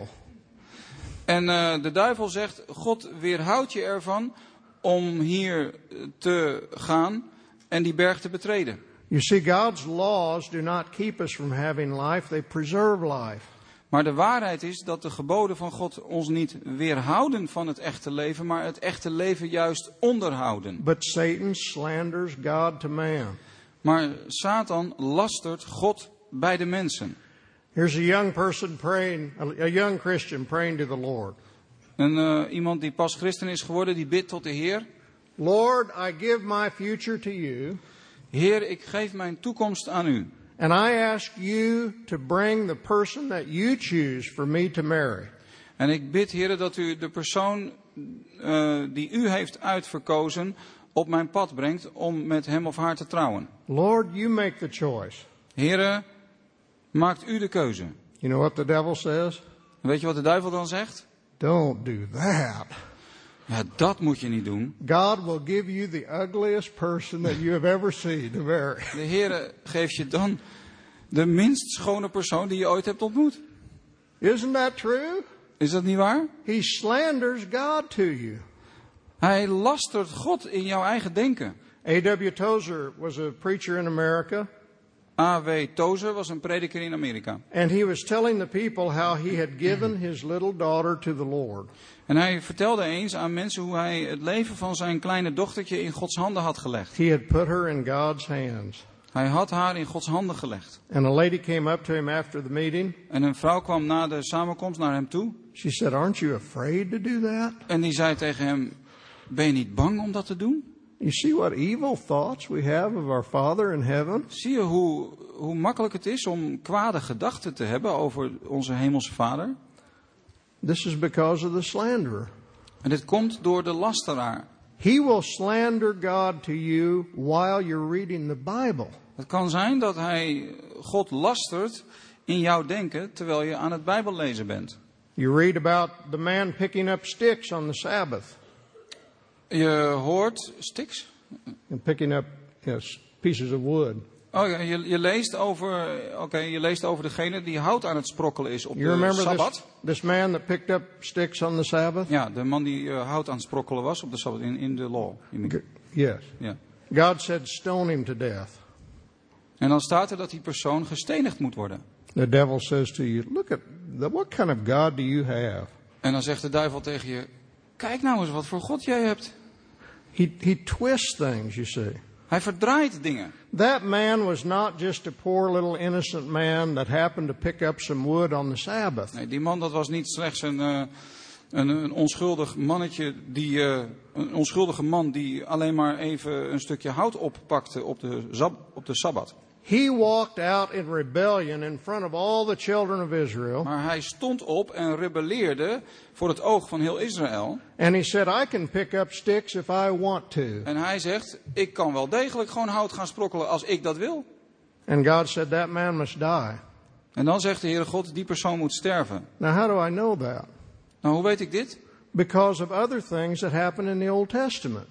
En uh, de duivel zegt, God weerhoudt je ervan om hier te gaan en die berg te betreden. You see, God's laws do not keep us from having life, they preserve life. Maar de waarheid is dat de geboden van God ons niet weerhouden van het echte leven, maar het echte leven juist onderhouden. But Satan slanders God to man. Maar Satan lastert God bij de mensen. Here's a young person praying, a young Christian praying to the Lord. En uh, iemand die pas christen is geworden, die bidt tot de Heer. Lord, I give my future to you. Heer, ik geef mijn toekomst aan u. And I ask you to bring the person that you choose for me to marry. En ik bid, Heer, dat u de persoon uh, die u heeft uitverkozen op mijn pad brengt om met hem of haar te trouwen. Lord, you make the choice. Heere, maakt u de keuze. You know what the devil says? Weet je wat de duivel dan zegt? Don't do that. Ja, dat moet je niet doen. God will give you the ugliest person that you have ever seen to marry. De Heere geeft je dan de minst schone persoon die je ooit hebt ontmoet. Isn't that true? Is dat niet waar? He slanders God to you. Hij lastert God in jouw eigen denken. A W Tozer was a preacher in America. A W Tozer was een prediker in Amerika. And he was telling the people how he had given his little daughter to the Lord. En hij vertelde eens aan mensen hoe hij het leven van zijn kleine dochtertje in Gods handen had gelegd. He had put her in God's hands. Hij had haar in Gods handen gelegd. And a lady came up to him after the meeting. En een vrouw kwam na de samenkomst naar hem toe. She said, "Aren't you afraid to do that?" En die zei tegen hem, ben je niet bang om dat te doen? You see what evil thoughts we have of our Father in heaven? Zie je hoe, hoe makkelijk het is om kwade gedachten te hebben over onze hemelse Vader? This is because of the slanderer. En dit komt door de lasteraar. He will slander God to you while you're reading the Bible. Het kan zijn dat hij God lastert in jouw denken terwijl je aan het Bijbel lezen bent. You read about the man picking up sticks on the Sabbath. Je hoort sticks? And picking up yes, pieces of wood. Oh ja, je, je leest over, oké, okay, je leest over degene die hout aan het sprokkelen is op You de remember Sabbat. this, this man that picked up sticks on the Sabbath? Ja, de man die uh, hout aan het sprokkelen was op de Sabbat in, in de law. G- yes. Ja. God said, stone him to death. En dan staat er dat die persoon gestenigd moet worden. The devil says to you, look at the, what kind of God do you have? En dan zegt de duivel tegen je, kijk nou eens wat voor God jij hebt. He, he twists things, you see. Hij verdraait dingen. That man was not just a poor little innocent man that happened to pick up some wood on the Sabbath. Nee, die man dat was niet slechts een, uh, Een, een onschuldig mannetje, die, uh, een onschuldige man die alleen maar even een stukje hout oppakte op de, zab, op de Sabbat. He walked out in rebellion in front of all the children of Israel. Maar hij stond op en rebelleerde voor het oog van heel Israël. And he said, I can pick up sticks if I want to. En hij zegt, ik kan wel degelijk gewoon hout gaan sprokkelen als ik dat wil. And God said, that man must die. En dan zegt de Heere God, die persoon moet sterven. Now how do I know that? Nou, hoe weet ik dit? Because of other things that happen in the Old Testament.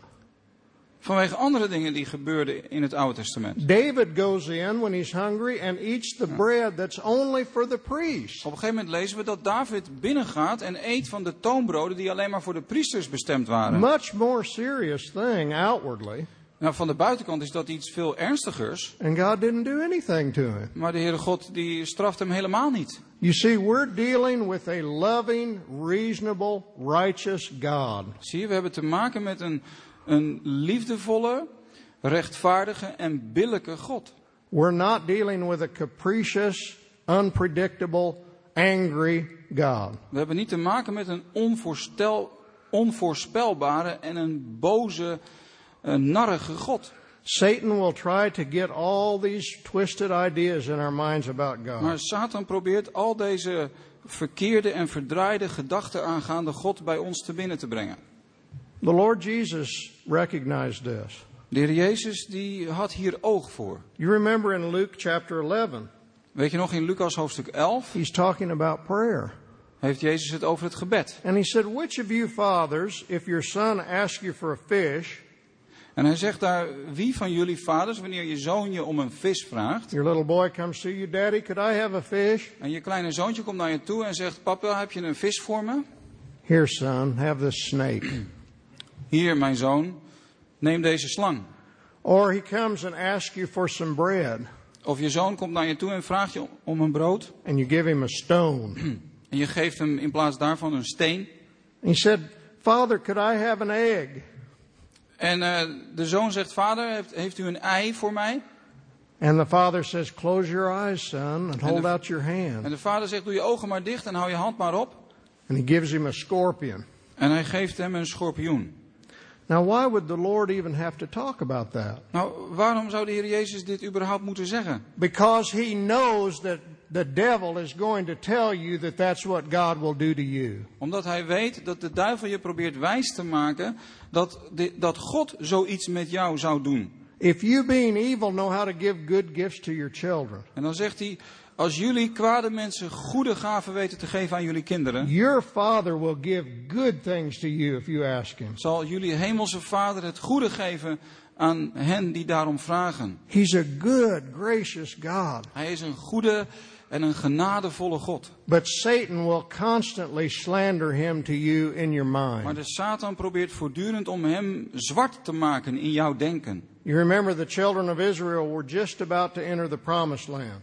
Vanwege andere dingen die gebeurden in het Oude Testament. David goes in when he's hungry and eats the bread that's only for the priest. Op een gegeven moment lezen we dat David binnengaat en eet van de toonbroden die alleen maar voor de priesters bestemd waren. Much more serious thing outwardly. Nou, van de buitenkant is dat iets veel ernstigers. And God didn't do anything to him. Maar de Heere God die straft hem helemaal niet. You see, we're dealing with a loving, reasonable, righteous God. Zie je, we hebben te maken met een, een liefdevolle, rechtvaardige en billijke God. We're not dealing with a capricious, unpredictable, angry God. We hebben niet te maken met een onvoorstel, onvoorspelbare en een boze, een narrige God. Satan will try to get all these twisted ideas in our minds about God. Maar Satan probeert al deze verkeerde en verdraaide gedachten aangaande God bij ons te binnen te brengen. The Lord Jesus recognized this. De Heer Jezus die had hier oog voor. You remember in Luke chapter eleven. Weet je nog, in Lucas hoofdstuk elf He's talking about prayer. heeft Jezus het over het gebed. And he said, which of you fathers, if your son asks you for a fish, En hij zegt daar, wie van jullie vaders, wanneer je zoon je om een vis vraagt, your little boy comes to you, Daddy, could I have a fish? en je kleine zoontje komt naar je toe en zegt, papa, heb je een vis voor me? Here, son, have this snake. Hier, mijn zoon, neem deze slang. Or he comes and asks you for some bread, Of je zoon komt naar je toe en vraagt je om een brood, and you give him a stone. en je geeft hem in plaats daarvan een steen. He said, Father, could I have an egg? En uh, de zoon zegt, vader, heeft, heeft u een ei voor mij? And the father says, close your eyes, son, and hold de- out your En hand. de vader zegt, doe je ogen maar dicht en hou je hand maar op. And he gives him a scorpion. En hij geeft hem een schorpioen. Now, why would the Lord even have to talk about that? Nou, waarom zou de Heer Jezus dit überhaupt moeten zeggen? Because he knows that the devil is going to tell you that that's what God will do to you. Omdat hij weet dat de duivel je probeert wijs te maken dat, de, dat God zoiets met jou zou doen. If you being evil know how to give good gifts to your children, En dan zegt hij, als jullie kwade mensen goede gaven weten te geven aan jullie kinderen, your Father will give good things to you if you ask him. zal jullie hemelse Vader het goede geven aan hen die daarom vragen. He's a good, gracious God. Hij is een goede en een genadevolle God. But Satan will constantly slander him to you in your Maar mind. de Satan probeert voortdurend om hem zwart te maken in jouw denken. You remember the children of Israel were just about to enter the promised land.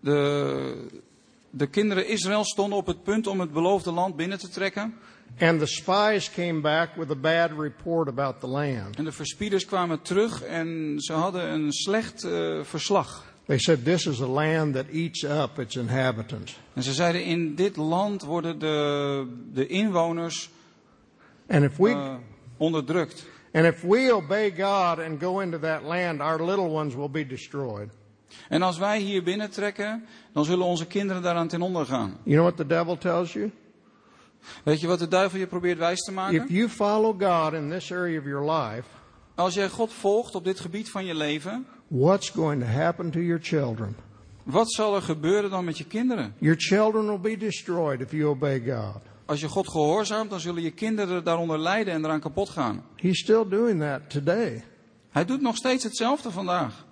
De, de kinderen Israël stonden op het punt om het beloofde land binnen te trekken. And the spies came back with a bad report about the land. En de verspieders kwamen terug en ze hadden een slecht uh, verslag. They said, this is a land that eats up its inhabitants. En ze zeiden, in dit land worden de, de inwoners And if we, uh, onderdrukt. and if we obey God and go into that land, our little ones will be destroyed. En als wij hier binnentrekken, dan zullen onze kinderen daaraan ten onder gaan. You know what the devil tells you? Weet je wat de duivel je probeert wijs te If maken? you follow God in this area of your life, Als jij God volgt op dit gebied van je leven, what's going to happen to your children? wat zal er gebeuren dan met je kinderen? Your children will be destroyed if you obey God. Als je God gehoorzaamt, dan zullen je kinderen daaronder lijden en eraan kapot gaan. He's still doing that today. Hij doet nog steeds hetzelfde vandaag.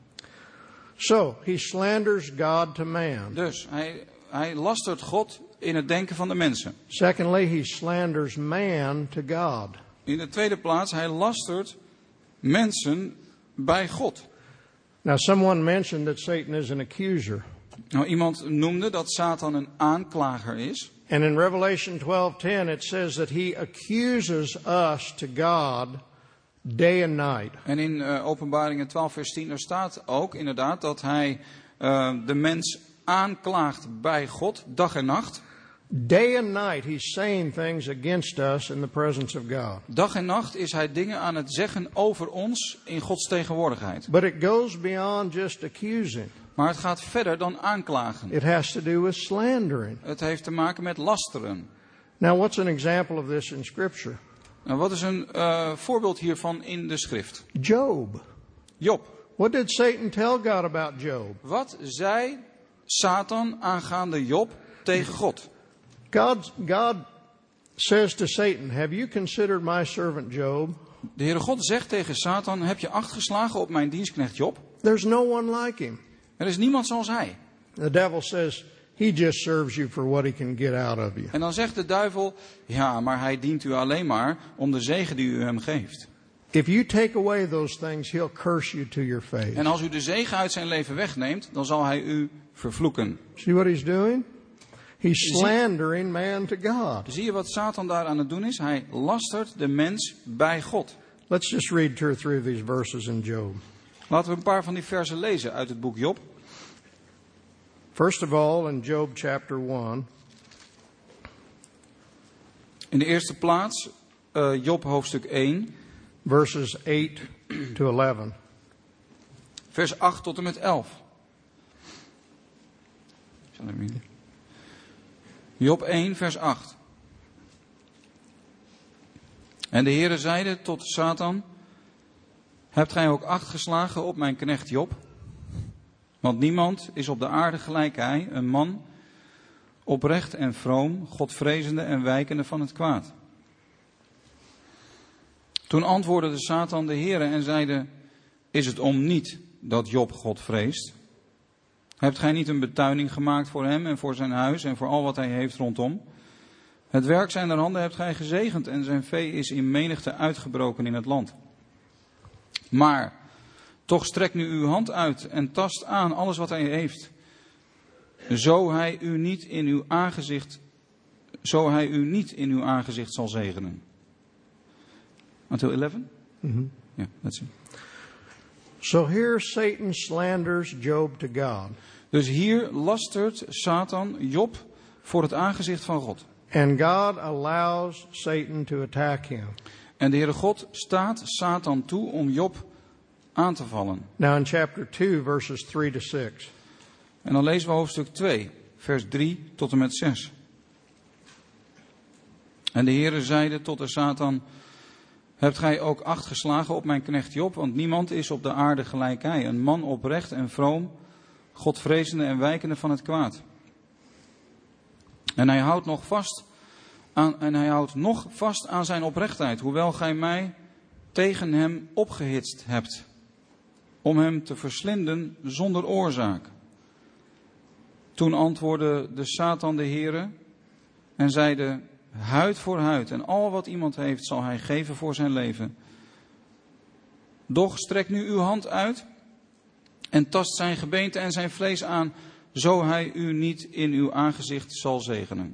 So, he slanders God to man. Dus hij, hij lastert God in het denken van de mensen. Secondly, he slanders man to God. In de tweede plaats, hij lastert mensen bij God. Now, someone mentioned that Satan is an accuser. Nou, iemand noemde dat Satan een aanklager is. And in Revelation twelve ten, it says that he accuses us to God day and night. En in uh, Openbaringen twaalf vers tien er staat ook inderdaad dat hij uh, de mens aanklaagt bij God dag en nacht. Day and night he's saying things against us in the presence of God. Dag en nacht is hij dingen aan het zeggen over ons in Gods tegenwoordigheid. But it goes beyond just accusing. Maar het gaat verder dan aanklagen. It has to do with slandering. Het heeft te maken met lasteren. Now, what's an example of this in Scripture? Nou, wat is een uh, voorbeeld hiervan in de schrift? Job. Job. What did Satan tell God about Job? Wat zei Satan aangaande Job tegen God? God, God says to Satan, have you considered my servant Job? De Heere God zegt tegen Satan, heb je acht geslagen op mijn dienstknecht Job? There's no one like him. Er is niemand zoals hij. The devil says, he just serves you for what he can get out of you. En dan zegt de duivel, ja, maar hij dient u alleen maar om de zegen die u hem geeft. If you take away those things, he'll curse you to your face. En als u de zegen uit zijn leven wegneemt, dan zal hij u vervloeken. See what he's doing? He's slandering man to God. Zie je wat Satan daar aan het doen is? Hij lastert de mens bij God. Let's just read two or three of these verses in Job. Laten we een paar van die versen lezen uit het boek Job. First of all, in Job chapter one. In de eerste plaats, uh, Job hoofdstuk één. Verses eight to eleven. Vers acht tot en met elf. Job één, vers acht. En de Heere zeide tot Satan, hebt gij ook acht geslagen op mijn knecht Job? Want niemand is op de aarde gelijk hij, een man, oprecht en vroom, godvrezende en wijkende van het kwaad. Toen antwoordde de Satan de Heere en zeide, is het om niet dat Job God vreest? Hebt gij niet een betuining gemaakt voor hem en voor zijn huis en voor al wat hij heeft rondom? Het werk zijner handen hebt gij gezegend en zijn vee is in menigte uitgebroken in het land. Maar toch strek nu uw hand uit en tast aan alles wat hij heeft. Zo hij u niet in uw aangezicht, zo hij u niet in uw aangezicht zal zegenen. Until eleven? Mm-hmm. Yeah, that's it. So here Satan slanders Job to God. Dus hier lastert Satan Job voor het aangezicht van God. And God allows Satan to attack him. En de Heere God staat Satan toe om Job aan te vallen. Now in chapter two, verses three to six. En dan lezen we hoofdstuk twee, vers drie tot en met zes. En de Heere zeide tot de Satan, hebt gij ook acht geslagen op mijn knecht Job? Want niemand is op de aarde gelijk hij, een man oprecht en vroom, godvrezende en wijkende van het kwaad. En hij houdt nog vast aan, en hij houdt nog vast aan zijn oprechtheid, hoewel gij mij tegen hem opgehitst hebt, om hem te verslinden zonder oorzaak. Toen antwoordde de Satan de Heere en zeide, huid voor huid en al wat iemand heeft zal hij geven voor zijn leven. Doch strek nu uw hand uit en tast zijn gebeente en zijn vlees aan, zo hij u niet in uw aangezicht zal zegenen.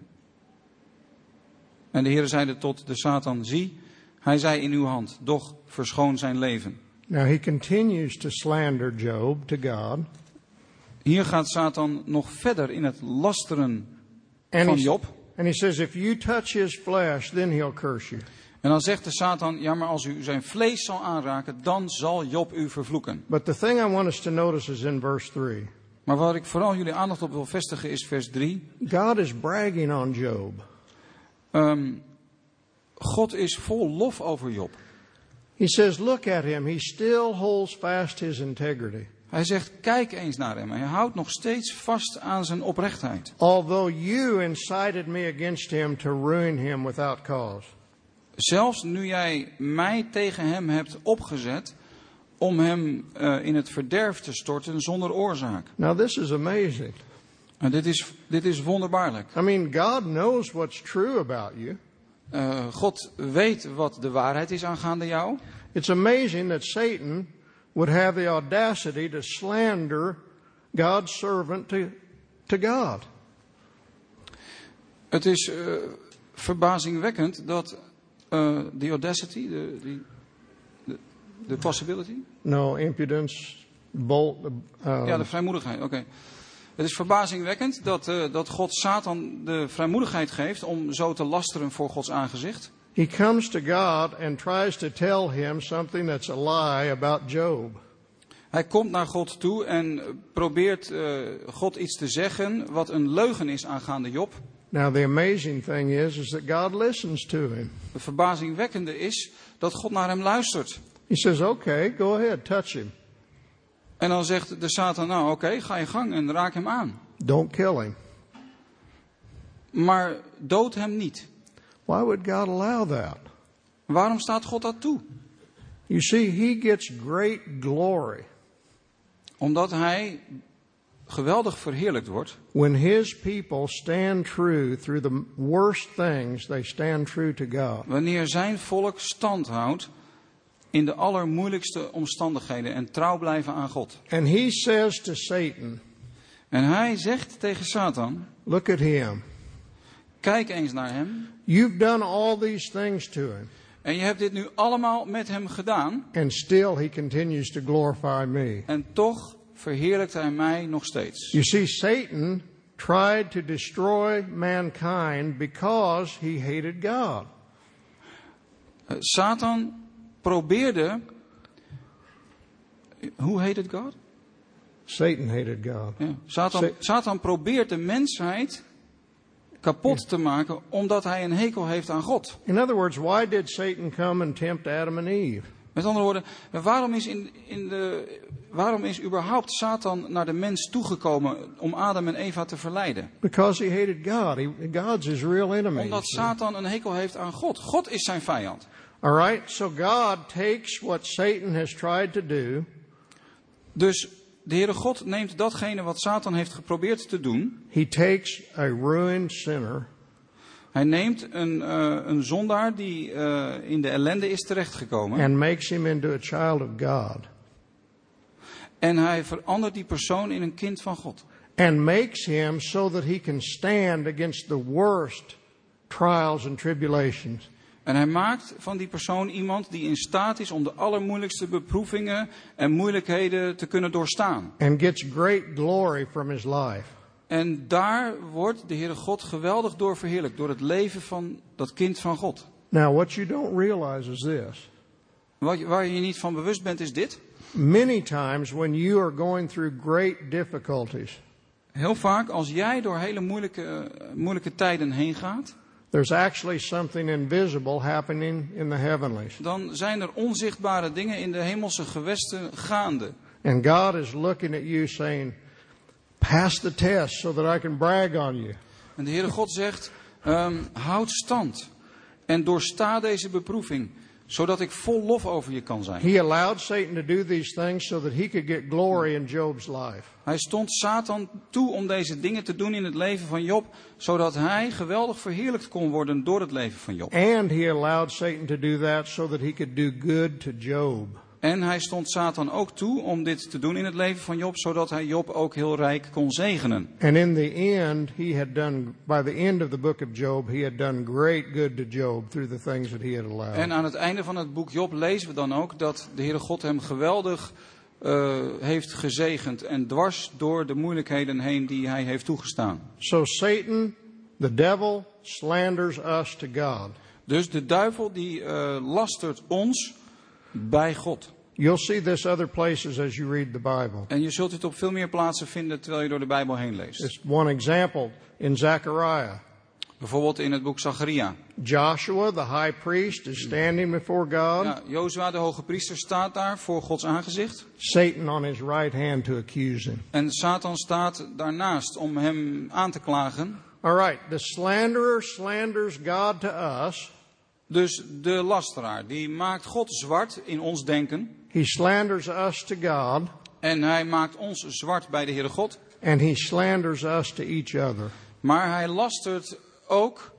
En de Heere zeide tot de Satan, zie, hij zei in uw hand, doch verschoon zijn leven. Now he continues to slander Job to God. Hier gaat Satan nog verder in het lasteren And van he, Job. and he says, if you touch his flesh, then he'll curse you. En dan zegt de Satan, ja, maar als u zijn vlees zal aanraken, dan zal Job u vervloeken. But the thing I want us to notice is in verse three. Maar waar ik vooral jullie aandacht op wil vestigen is vers drie. God is bragging on Job. Um, God is vol lof over Job. He says, look at him. He still holds fast his integrity. Hij zegt, kijk eens naar hem. Hij houdt nog steeds vast aan zijn oprechtheid. Although you incited me against him to ruin him without cause. Zelfs nu jij mij tegen hem hebt opgezet om hem uh, in het verderf te storten zonder oorzaak. Now this is amazing. En dit is, dit is wonderbaarlijk. I mean, God knows what's true about you. Uh, God weet wat de waarheid is aangaande jou. It's amazing that Satan would have the audacity to slander God's servant to, to God. Het is uh, verbazingwekkend dat uh, the audacity, de, de, de, de possibility. No, impudence, bold. Uh, Ja, de vrijmoedigheid, oké. Okay. Het is verbazingwekkend dat, uh, dat God Satan de vrijmoedigheid geeft om zo te lasteren voor Gods aangezicht. He comes to God and tries to tell him something that's a lie about Job. Hij komt naar God toe en probeert uh, God iets te zeggen wat een leugen is aangaande Job. Now the amazing thing is, is that God listens to him. Het verbazingwekkende is dat God naar hem luistert. He says, okay, go ahead, touch him. En dan zegt de Satan, nou oké, okay, ga je gang en raak hem aan. Don't kill him. Maar dood hem niet. Why would God allow that? Waarom staat God dat toe? You see, he gets great glory Omdat hij geweldig verheerlijkt wordt. when his people stand true through the worst things, they stand true to God. Wanneer zijn volk stand houdt in de allermoeilijkste omstandigheden en trouw blijven aan God. And he says to Satan, En hij zegt tegen Satan, look at him. kijk eens naar hem. You've done all these things to him, En je hebt dit nu allemaal met hem gedaan. and still he continues to glorify me. En toch verheerlijkt hij mij nog steeds. You see, Satan tried to destroy mankind because he hated God. Uh, Satan probeerde... Hoe heet het God? Satan hated God. Ja. Satan, Sa- Satan probeert de mensheid kapot te maken omdat hij een hekel heeft aan God. In other words, why did Satan come and tempt Adam and Eve? Met andere woorden, waarom is, in, in de, waarom is überhaupt Satan naar de mens toegekomen om Adam en Eva te verleiden? Because he hated God. He, God's his real enemy. Omdat Satan een hekel heeft aan God. God is zijn vijand. All right, so God takes what Satan has tried to do, Dus de Heere God neemt datgene wat Satan heeft geprobeerd te doen. he takes a ruined sinner, Hij neemt een, uh, een zondaar die uh, in de ellende is terechtgekomen. and makes him into a child of God, En hij verandert die persoon in een kind van God. and makes him so that he can stand against the worst trials and tribulations. En hij maakt van die persoon iemand die in staat is om de allermoeilijkste beproevingen en moeilijkheden te kunnen doorstaan. And gets great glory from his life. En daar wordt de Heere God geweldig door verheerlijkt, door het leven van dat kind van God. Now, what you don't realize is this. Wat, waar je je niet van bewust bent is dit. Many times when you are going through great difficulties, Heel vaak als jij door hele moeilijke, uh, moeilijke tijden heen gaat, there's actually something invisible happening in the heavenlies. dan zijn er onzichtbare dingen in de hemelse gewesten gaande. And God is looking at you saying, pass the test so that I can brag on you. En de Heere God zegt, um, houd stand en doorsta deze beproeving, zodat ik vol lof over je kan zijn. He allowed Satan to do these things so that he could get glory in Job's life. Hij stond Satan toe om deze dingen te doen in het leven van Job, zodat hij geweldig verheerlijkt kon worden door het leven van Job. And he allowed Satan to do that so that he could do good to Job. En hij stond Satan ook toe om dit te doen in het leven van Job, zodat hij Job ook heel rijk kon zegenen. And in the end, he had done, by the end of the book of Job, he had done great good to Job through the things that he had allowed. En aan het einde van het boek Job lezen we dan ook dat de Heere God hem geweldig uh, heeft gezegend en dwars door de moeilijkheden heen die hij heeft toegestaan. So Satan, the devil, slanders us to God. Dus de duivel die uh, lastert ons bij God. You'll see this other places as you read the Bible. En je zult het op veel meer plaatsen vinden terwijl je door de Bijbel heen leest. Just one example in Zechariah. Bijvoorbeeld in het boek Zacharia. Joshua, the high priest, is standing before God. Ja, Jozua, de hoge priester, staat daar voor Gods aangezicht. Satan on his right hand to accuse him. En Satan staat daarnaast om hem aan te klagen. All right, the slanderer slanders God to us. Dus de lasteraar, die maakt God zwart in ons denken. He slanders us to God. En hij maakt ons zwart bij de Heere God. And he slanders us to each other. Maar hij lastert ook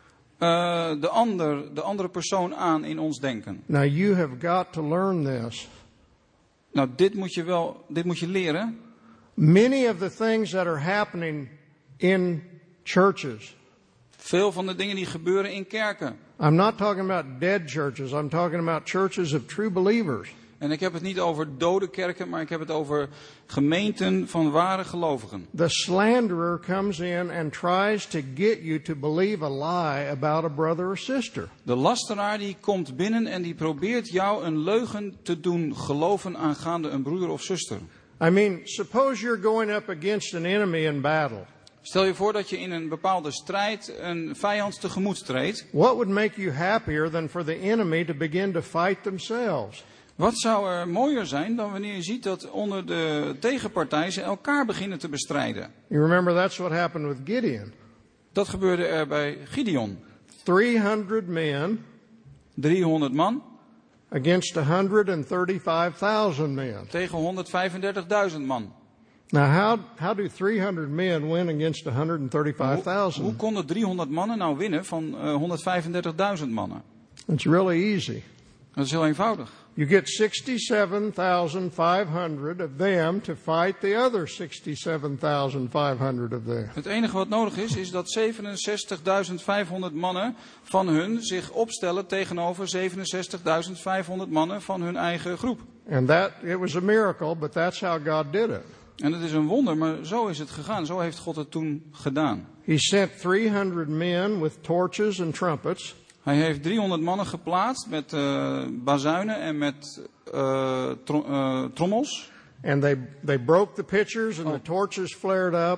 uh, de, ander, de andere persoon aan in ons denken. Now you have got to learn this. Nou, dit moet je wel, dit moet je leren. Many of the things that are happening in churches. Veel van de dingen die gebeuren in kerken. I'm not talking about dead churches. I'm talking about churches of true believers. En ik heb het niet over dode kerken, maar ik heb het over gemeenten van ware gelovigen. The slanderer comes in and tries to get you to believe a lie about a brother or sister. De lasteraar die komt binnen en die probeert jou een leugen te doen geloven aangaande een broeder of zuster. I mean, suppose you're going up against an enemy in battle. Stel je voor dat je in een bepaalde strijd een vijand tegemoet treedt. What would make you happier than for the enemy to begin to fight themselves? Wat zou er mooier zijn dan wanneer je ziet dat onder de tegenpartij ze elkaar beginnen te bestrijden? You remember that's what happened with Gideon. Dat gebeurde er bij Gideon. three hundred men driehonderd man against one hundred thirty-five thousand men. tegen honderdvijfendertigduizend man. Now, how, how do three hundred men win against one hundred thirty-five Hoe, hoe thousand? konden driehonderd mannen nou winnen van uh, honderdvijfendertigduizend mannen? It's really easy. Dat is heel eenvoudig. You get sixty-seven thousand five hundred of them to fight the other sixty-seven thousand five hundred of them. Het enige wat nodig is, is dat zevenenzestigduizend vijfhonderd mannen van hun zich opstellen tegenover zevenenzestigduizend vijfhonderd mannen van hun eigen groep. And that, it was a miracle, but that's how God did it. En het is een wonder, maar zo is het gegaan. Zo heeft God het toen gedaan. He sent three hundred men with torches and trumpets. Hij heeft driehonderd mannen geplaatst met uh, bazuinen en met uh, trom, uh, trommels. And they, they broke the pitchers and Oh. the torches flared up.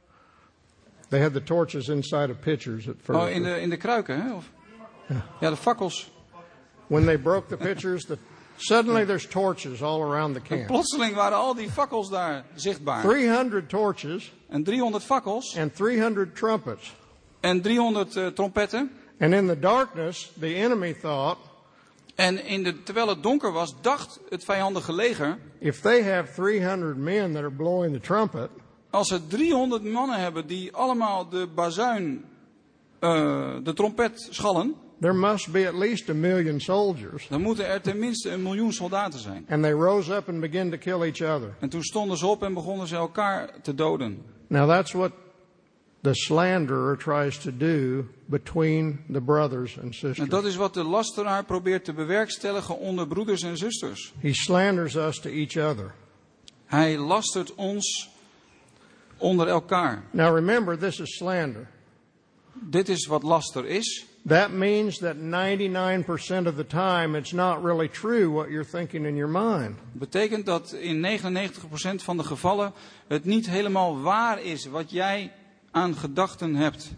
They had the torches inside of pitchers at first. Oh, in de, in de kruiken, hè? Of? Ja, de fakkels. When they broke the pitchers, the, suddenly there's torches all around the En camp. plotseling waren al die fakkels daar zichtbaar. three hundred torches En driehonderd fakkels and three hundred trumpets. en driehonderd uh, trompetten. And in the darkness, the enemy thought, En in de, terwijl het donker was, dacht het vijandige leger, if they have three hundred men that are blowing the trumpet, als ze driehonderd mannen hebben die allemaal de bazuin, uh, de trompet schallen, there must be at least a million soldiers. dan moeten er tenminste een miljoen soldaten zijn. And they rose up and began to kill each other. En toen stonden ze op en begonnen ze elkaar te doden. Now that's what the slanderer tries to do between the brothers and En sisters. dat is wat de lasteraar probeert te bewerkstelligen onder broeders en zusters. He slanders us to each other. Hij lastert ons onder elkaar. Now remember, this is slander. Dit is wat laster is. That means that ninety-nine percent of the time it's not really true what you're thinking in your mind. Betekent dat in negenennegentig procent van de gevallen het niet helemaal waar is wat jij aan gedachten hebt.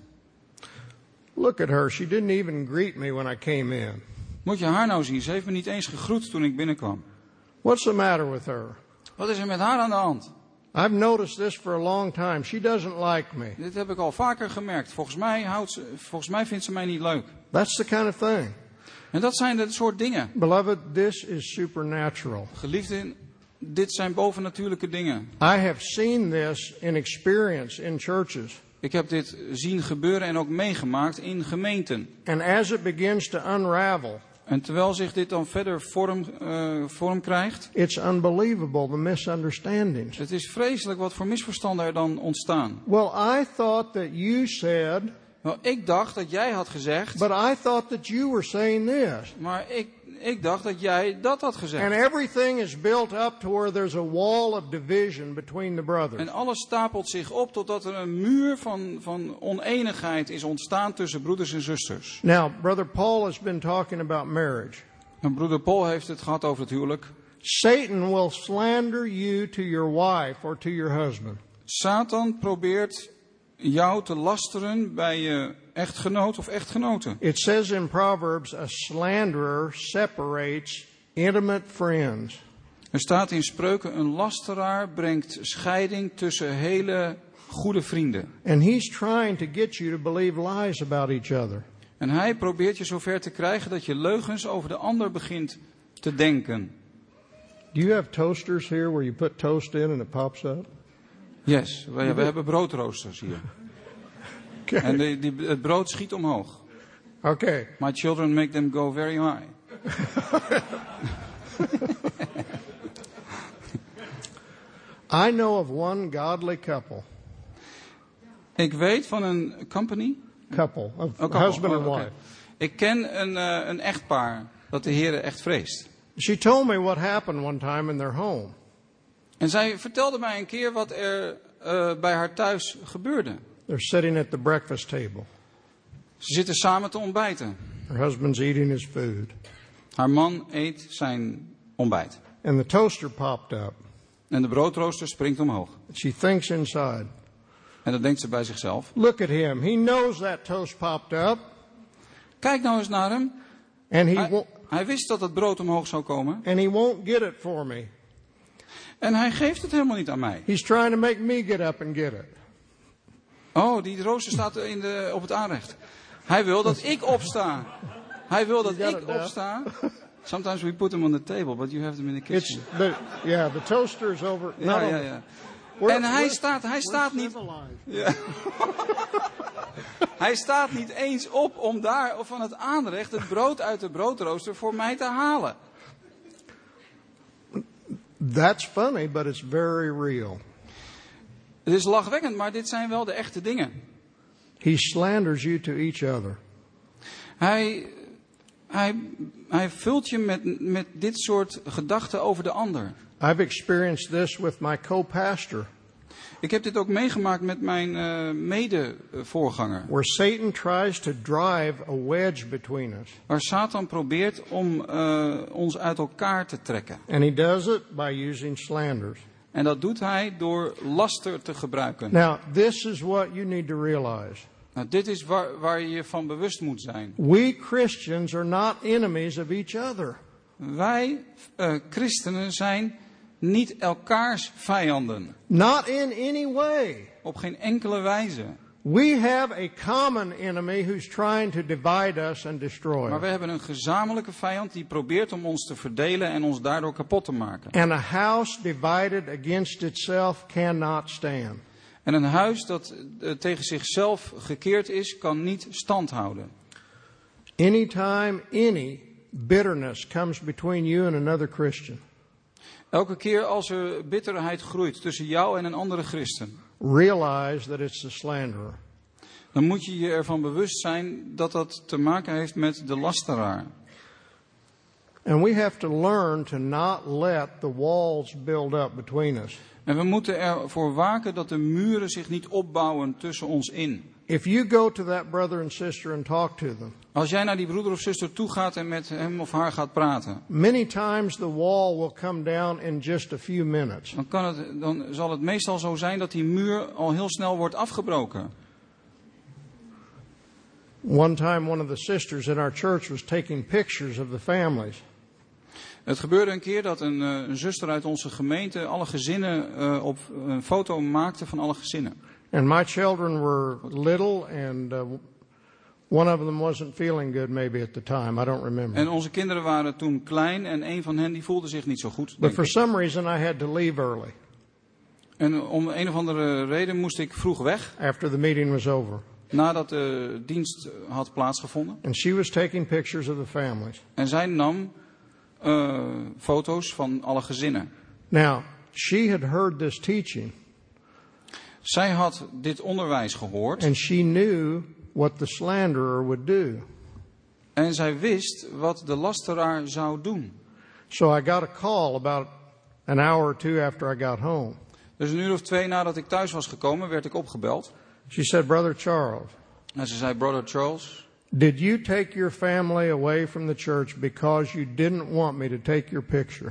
Look at her. She didn't even greet me when I came in. Moet je haar nou zien? Ze heeft me niet eens gegroet toen ik binnenkwam. What's the matter with her? Wat is er met haar aan de hand? I've noticed this for a long time. She doesn't like me. Dit heb ik al vaker gemerkt. Volgens mij, houdt ze, volgens mij vindt ze mij niet leuk. That's the kind of thing. En dat zijn het soort dingen. Beloved, this is supernatural. Geliefden, dit zijn bovennatuurlijke dingen. I have seen this in experience in churches. Ik heb dit zien gebeuren en ook meegemaakt in gemeenten. And as it begins to unravel, En terwijl zich dit dan verder vorm, uh, vorm krijgt, it's unbelievable, the misunderstandings. het is vreselijk wat voor misverstanden er dan ontstaan. Well, I thought that you said, Wel, ik dacht dat jij had gezegd, but I thought that you were saying this. maar ik, ik dacht dat jij dat had And gezegd. everything is built up to where there's a wall of division between the brothers. En alles stapelt zich op totdat er een muur van, van oneenigheid is ontstaan tussen broeders en zusters. Now, Brother Paul has been talking about marriage. En broeder Paul heeft het gehad over het huwelijk. Satan will slander you to your wife or to your husband. Satan probeert jou te lasteren bij je echtgenoot of echtgenote. It says in Proverbs, a slanderer separates intimate friends. Er staat in Spreuken, een lasteraar brengt scheiding tussen hele goede vrienden. And he's trying to get you to believe lies about each other. En hij probeert je zover te krijgen dat je leugens over de ander begint te denken. Do you have toasters here where you put toast in and it pops up? Yes, we, we hebben broodroosters hier. Okay. En die, die, het brood schiet omhoog. Okay. My children make them go very high. I know of one godly couple. Ik weet van een company. Couple of Oh, couple. husband Oh, and oké. wife. Ik ken een, uh, een echtpaar dat de Heere echt vreest. She told me what happened one time in their home. En zij vertelde mij een keer wat er uh, bij haar thuis gebeurde. They're sitting at the breakfast table. Ze zitten samen te ontbijten. Her husband's eating his food. Haar man eet zijn ontbijt. And the toaster popped up. En de broodrooster springt omhoog. She thinks inside. En dan denkt ze bij zichzelf. Look at him. He knows that toast popped up. Kijk nou eens naar hem. And he Hij, won't, hij wist dat het brood omhoog zou komen. and he won't get it for me. En hij geeft het helemaal niet aan mij. He's trying to make me get up and get it. Oh, die rooster staat in de, op het aanrecht. Hij wil dat ik opsta. Hij wil dat You got ik it now. opsta. Sometimes we put them on the table, but you have them in the It's kitchen. the yeah, the toaster is over. Ja, not ja, over. ja. We're- En hij we're- staat, hij we're staat niet, civilized. ja. Hij staat niet eens op om daar van het aanrecht het brood uit de broodrooster voor mij te halen. That's funny, but it's very real. Het is lachwekkend, maar dit zijn wel de echte dingen. He slanders you to each other. Hij, hij, hij vult je met, met dit soort gedachten over de ander. I've experienced this with my co-pastor, Ik heb dit ook meegemaakt met mijn uh, mede-voorganger. where Satan tries to drive a wedge between us. Waar Satan probeert om uh, ons uit elkaar te trekken. And he does it by using slanders. En dat doet hij door laster te gebruiken. Now, this is what you need to realize. Nou, dit is waar, waar je je van bewust moet zijn. We Christians are not enemies of each other. Wij uh, christenen zijn niet elkaars vijanden. Not in any way. Op geen enkele wijze. We have a common enemy who's trying to divide us and destroy Maar we us. hebben een gezamenlijke vijand die probeert om ons te verdelen en ons daardoor kapot te maken. And a house divided against itself cannot stand. En een huis dat uh, tegen zichzelf gekeerd is, kan niet stand houden. Anytime any bitterness comes between you and another Christian, Elke keer als er bitterheid groeit tussen jou en een andere christen, realize that it's the slanderer. dan moet je je ervan bewust zijn dat dat te maken heeft met de lasteraar. And we have to learn to not let the walls build up between us. En we moeten ervoor waken dat de muren zich niet opbouwen tussen ons in. If you go to that brother and sister and talk to them, Als jij naar die broeder of zuster toe gaat en met hem of haar gaat praten, many times the wall will come down in just a few minutes. dan, kan het, dan zal het meestal zo zijn dat die muur al heel snel wordt afgebroken. One time one of the sisters in our church was taking pictures of the families. Het gebeurde een keer dat een, uh, een zuster uit onze gemeente alle gezinnen uh, op een foto maakte van alle gezinnen. And my children were little, and uh, one of them wasn't feeling good maybe at the time. I don't remember. En onze kinderen waren toen klein en een van hen die voelde zich niet zo goed. But denk for ik. some reason I had to leave early En om een of andere reden moest ik vroeg weg, after the meeting was over. nadat de dienst had plaatsgevonden. And she was taking pictures of the families. En zij nam uh, foto's van alle gezinnen. Now, she had heard this teaching, Zij had dit onderwijs gehoord and she knew what the slanderer would do. en zij wist wat de lasteraar zou doen. So I got a call about an hour or two after I got home. Dus een uur of twee nadat ik thuis was gekomen, werd ik opgebeld. She said, Brother Charles, En ze zei, Brother Charles, did you take your family away from the church because you didn't want me to take your picture?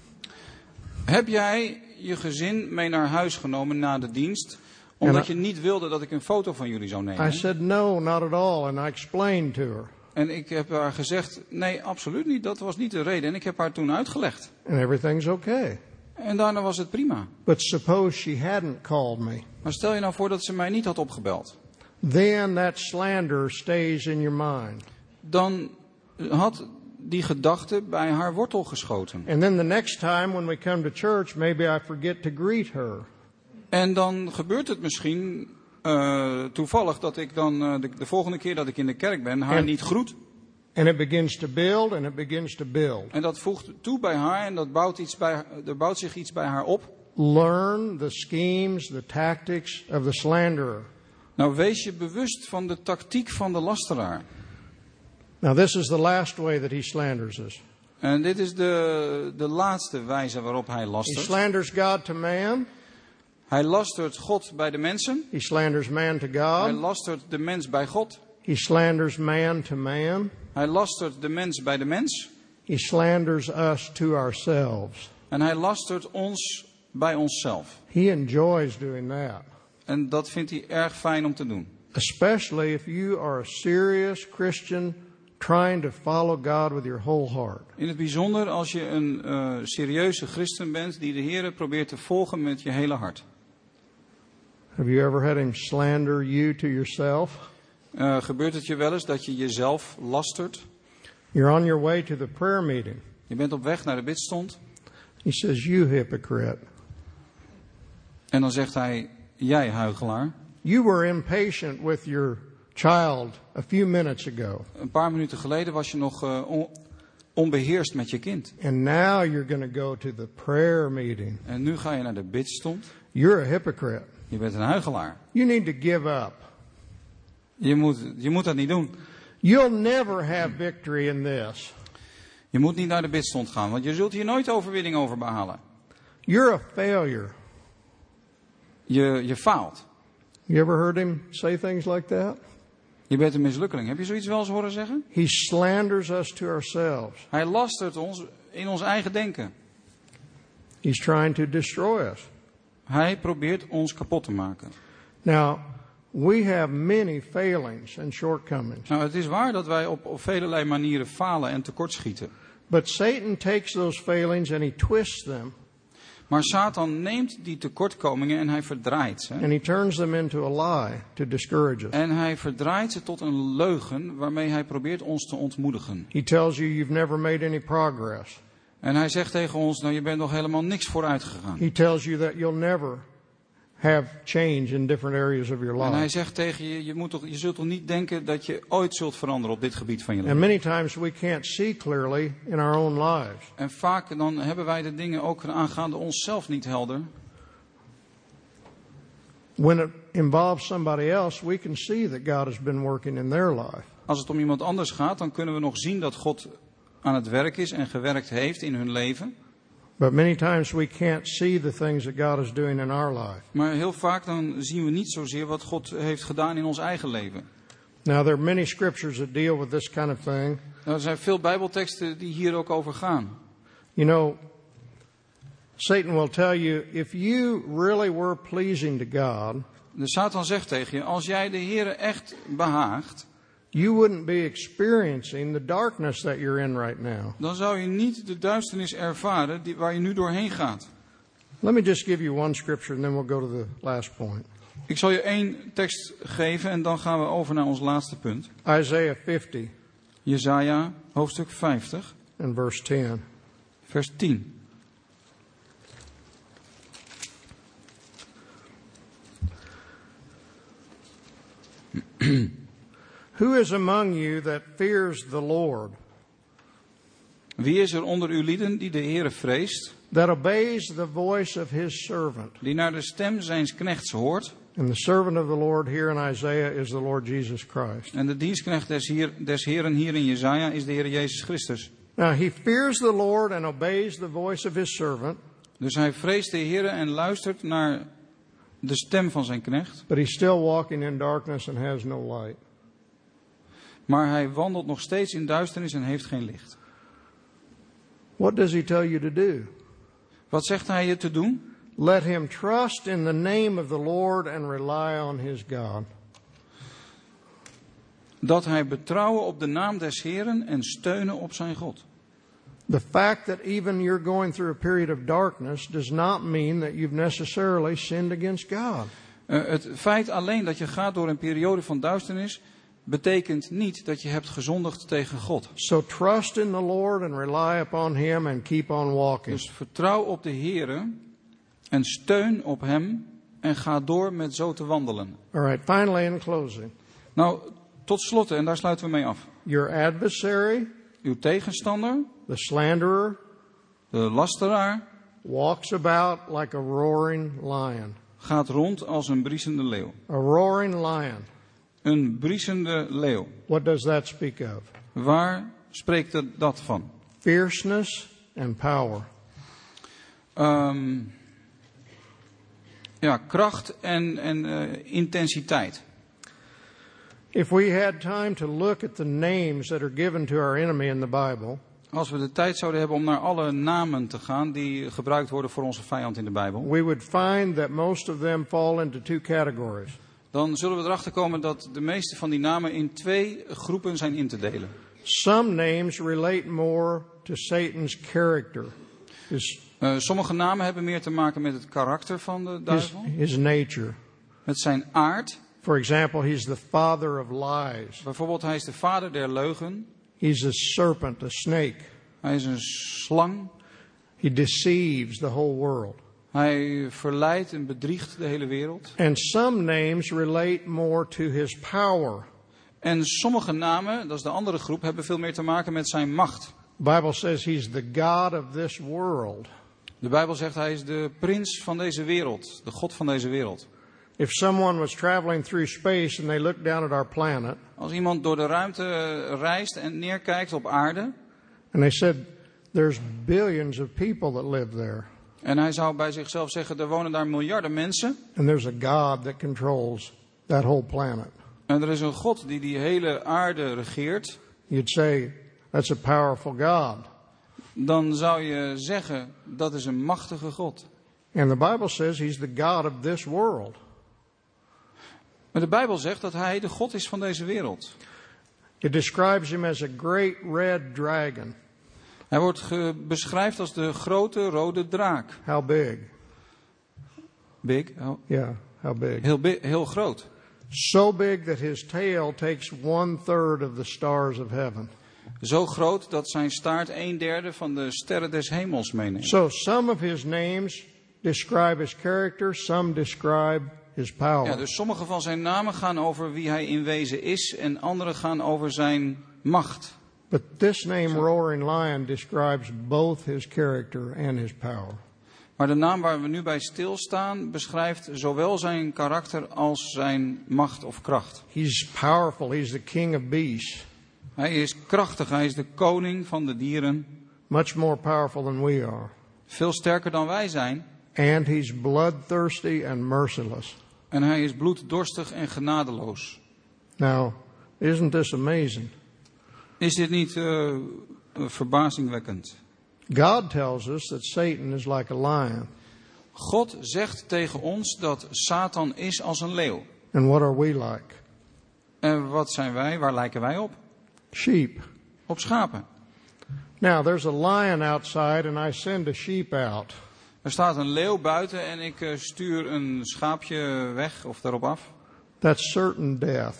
heb jij je gezin mee naar huis genomen na de dienst, omdat je niet wilde dat ik een foto van jullie zou I nemen? said, no, not at all. And I explained to her. En ik heb haar gezegd, nee, absoluut niet, dat was niet de reden. En ik heb haar toen uitgelegd. And everything's okay. En daarna was het prima. But suppose she hadn't called me. Maar stel je nou voor dat ze mij niet had opgebeld. Then that slander stays in your mind. Dan had die gedachte bij haar wortel geschoten. And then the next time when we come to church, maybe I forget to greet her. En dan gebeurt het misschien uh, toevallig dat ik dan uh, de, de volgende keer dat ik in de kerk ben haar En- niet groet. And it begins to build and it begins to build. En dat voegt toe bij haar en dat bouwt iets bij, er bouwt zich iets bij haar op. Learn the schemes, the tactics of the slanderer. Nou, wees je bewust van de tactiek van de lasteraar. Now, this is the last way that he slanders us. En dit is de, de laatste wijze waarop hij He lastert. slanders God to man. Hij lastert God bij de mensen. He slanders man to Hij God. lastert de mens bij God. He slanders man to man. Hij lastert de mens bij de mens. He slanders us to ourselves. En hij lastert ons bij onszelf. He enjoys doing that. En dat vindt hij erg fijn om te doen. Especially if you are a serious Christian trying to follow God with your whole heart. In het bijzonder als je een uh, serieuze christen bent die de Heer probeert te volgen met je hele hart. Have you ever had him slander you to yourself? Uh, gebeurt het je wel eens dat je jezelf lastert? You're on your way to the prayer meeting. Je bent op weg naar de bidstond. He says, you hypocrite. En dan zegt hij, jij huichelaar. You were impatient with your child a few minutes ago. Een paar minuten geleden was je nog uh, on, onbeheerst met je kind. And now you're going to go to the prayer meeting. En nu ga je naar de bidstond. You're a hypocrite. Je bent een huichelaar. You need to give up. Je moet, je moet dat niet doen. You'll never have victory in this. Je moet niet naar de bidstond gaan, want je zult hier nooit overwinning over behalen. You're a failure. Je, je faalt. You ever heard him say things like that? Je bent een mislukkeling. Heb je zoiets wel eens horen zeggen? He slanders us to ourselves. Hij lastert ons in ons eigen denken. He's trying to destroy us. Hij probeert ons kapot te maken. Now, we have many failings and shortcomings. Nou, het is waar dat wij op, op velelei manieren falen en tekortschieten. But Satan takes those failings and he twists them. Maar Satan neemt die tekortkomingen en hij verdraait ze. And he turns them into a lie to discourage us. En hij verdraait ze tot een leugen waarmee hij probeert ons te ontmoedigen. He tells you you've never made any progress. En hij zegt tegen ons, nou je bent nog helemaal niks vooruit gegaan. He tells you that you'll never have change in different areas of your En hij life. zegt tegen je, je, moet toch, je zult toch niet denken dat je ooit zult veranderen op dit gebied van je And leven. many times we can't see clearly in our own lives. En vaak dan hebben wij de dingen ook aangaande onszelf niet helder. When it involves somebody else, we can see that God has been working in their life. Als het om iemand anders gaat, dan kunnen we nog zien dat God aan het werk is en gewerkt heeft in hun leven. But many times we can't see the things that God is doing in our life. Maar heel vaak dan zien we niet zozeer wat God heeft gedaan in ons eigen leven. Now, there are many scriptures that deal with this kind of thing. Nou, er zijn veel Bijbelteksten die hier ook over gaan. You know, Satan will tell you, if you really were pleasing to God, De Satan zegt tegen je, als jij de Heere echt behaagt, you wouldn't be experiencing the darkness that you're in right now. dan zou je niet de duisternis ervaren die, waar je nu doorheen gaat. Let me just give you one scripture and then we'll go to the last point. Ik zal je één tekst geven en dan gaan we over naar ons laatste punt. Isaiah fifty Jesaja, hoofdstuk vijftig, and verse ten. vers tien. Who is among you that fears the Lord, Wie is er onder uw lieden die de Heere vreest, that obeys the voice of his servant? die naar de stem zijns knechts hoort? And the servant of the Lord here in Isaiah is the Lord Jesus Christ. En de dienstknecht des, hier, des Heeren hier in Jesaja is de Heer Jezus Christus. Now he fears the Lord and obeys the voice of his servant, Dus hij vreest de Heere en luistert naar de stem van zijn knecht. but he's still walking in darkness and has no light. Maar hij wandelt nog steeds in duisternis en heeft geen licht. What does he tell you to do? Wat zegt hij je te doen? Let him trust in the name of the Lord and rely on his God. Dat hij betrouwen op de naam des Heeren en steunen op zijn God. The fact that even you're going through a period of darkness does not mean that you've necessarily sinned against God. Uh, het feit alleen dat je gaat door een periode van duisternis betekent niet dat je hebt gezondigd tegen God. So trust in the Lord and rely upon him and keep on walking. Dus vertrouw op de Heere en steun op hem en ga door met zo te wandelen. All right, finally in closing. Nou, tot slot, en daar sluiten we mee af. Your adversary, Uw tegenstander, the slanderer, de lasteraar, walks about like a roaring lion. gaat rond als een briesende leeuw. A roaring lion. Een briesende leeuw. What does that speak of? Waar spreekt het dat van? fierceness and power. Um, ja, kracht en, en uh, intensiteit. If we had time to look at the names that are given to our enemy in the Bible, Als we de tijd zouden hebben om naar alle namen te gaan die gebruikt worden voor onze vijand in de Bijbel, we would find that most of them fall into two categories. dan zullen we erachter komen dat de meeste van die namen in twee groepen zijn in te delen. Some names relate more to Satan's character, his, Uh, sommige namen hebben meer te maken met het karakter van de his, duivel, his nature. met zijn aard. For example, he's the father of lies. Bijvoorbeeld, hij is de vader der leugen. He's a serpent, a snake. Hij is een slang. He deceives the whole world. Hij verleidt en bedriegt de hele wereld. And some names relate more to his power. En sommige namen, dat is de andere groep, hebben veel meer te maken met zijn macht. The Bible says he's the God of this world. De Bijbel zegt hij is de prins van deze wereld, de God van deze wereld. If someone was traveling through space and they looked down at our planet Als iemand door de ruimte reist en neerkijkt op aarde, and they said, there's billions of people that live there, en hij zou bij zichzelf zeggen, er wonen daar miljarden mensen, and there's a God that controls that whole planet, en er is een God die die hele aarde regeert, you'd say, that's a powerful God. dan zou je zeggen, dat is een machtige God. And the Bible says he's the God of this world. Maar de Bijbel zegt dat hij de God is van deze wereld. It describes him as a great red dragon. Hij wordt ge- beschreven als de grote rode draak. How big? Big, oh, Yeah, how big? heel, bi- heel groot. So big that his tail takes one third of the stars of heaven. Zo groot dat zijn staart een derde van de sterren des hemels meeneemt. So some of his names describe his character, some describe his power. Ja, dus sommige van zijn namen gaan over wie hij in wezen is en andere gaan over zijn macht. But this name, Roaring Lion, describes both his character and his power. Maar de naam waar we nu bij stilstaan beschrijft zowel zijn karakter als zijn macht of kracht. He's powerful. He's the king of beasts. Hij is krachtig, hij is de koning van de dieren. Much more powerful than we are. Veel sterker dan wij zijn. And he's bloodthirsty and merciless. En hij is bloeddorstig en genadeloos. Now, isn't this amazing? Is dit niet uh, verbazingwekkend? God tells us that Satan is like a lion. God zegt tegen ons dat Satan is als een leeuw. And what are we like? En wat zijn wij? Waar lijken wij op? Sheep. Op schapen. Now, there's a lion outside and I send a sheep out. Er staat een leeuw buiten en ik uh, stuur een schaapje weg of daarop af. That's certain death.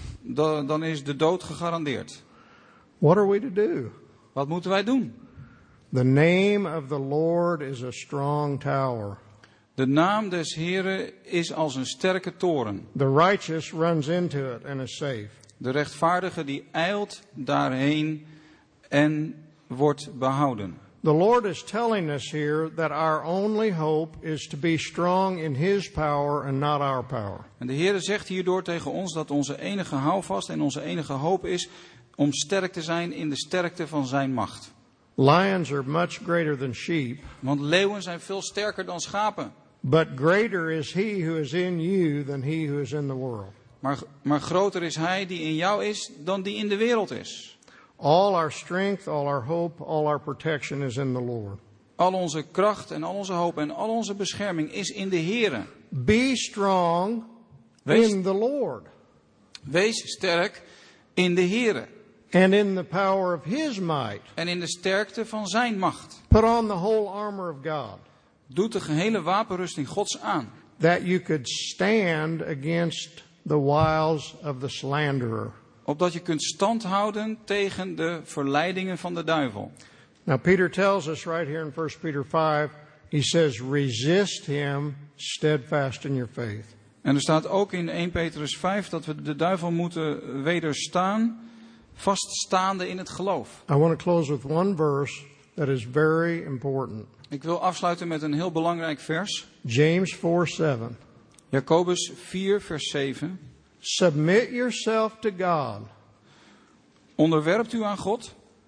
Da- dan is de dood gegarandeerd. What are we to do? Wat moeten wij doen? The name of the Lord is a strong tower. De naam des Heren is als een sterke toren. The righteous runs into it and is safe. De rechtvaardige die eilt daarheen en wordt behouden. The Lord is telling us here that our only hope is to be strong in His power and not our power. En de Heere zegt hierdoor tegen ons dat onze enige houvast en onze enige hoop is om sterk te zijn in de sterkte van zijn macht. Lions are much greater than sheep, Want leeuwen zijn veel sterker dan schapen. but greater is He who is in you than he who is in the world. Maar, maar groter is hij die in jou is dan die in de wereld is. All our strength, all our hope, all our protection is in the Lord. Al onze kracht en al onze hoop en al onze bescherming is in de Heere. Be strong Wees, in the Lord wees sterk in de Heere. and in the power of His might. En in de sterkte van zijn macht. Put on the whole armor of God, Doet de gehele wapenrusting Gods aan. that you could stand against the wiles of the slanderer. Opdat je kunt standhouden tegen de verleidingen van de duivel. Now Peter tells us right here in First Peter five, he says, resist him steadfast in your faith. En er staat ook in Eerste Petrus vijf dat we de duivel moeten wederstaan, vaststaande in het geloof. I want to close with one verse that is very important. Ik wil afsluiten met een heel belangrijk vers. James four seven. Jacobus vier vers zeven. Submit yourself to God. Onderwerpt u aan God,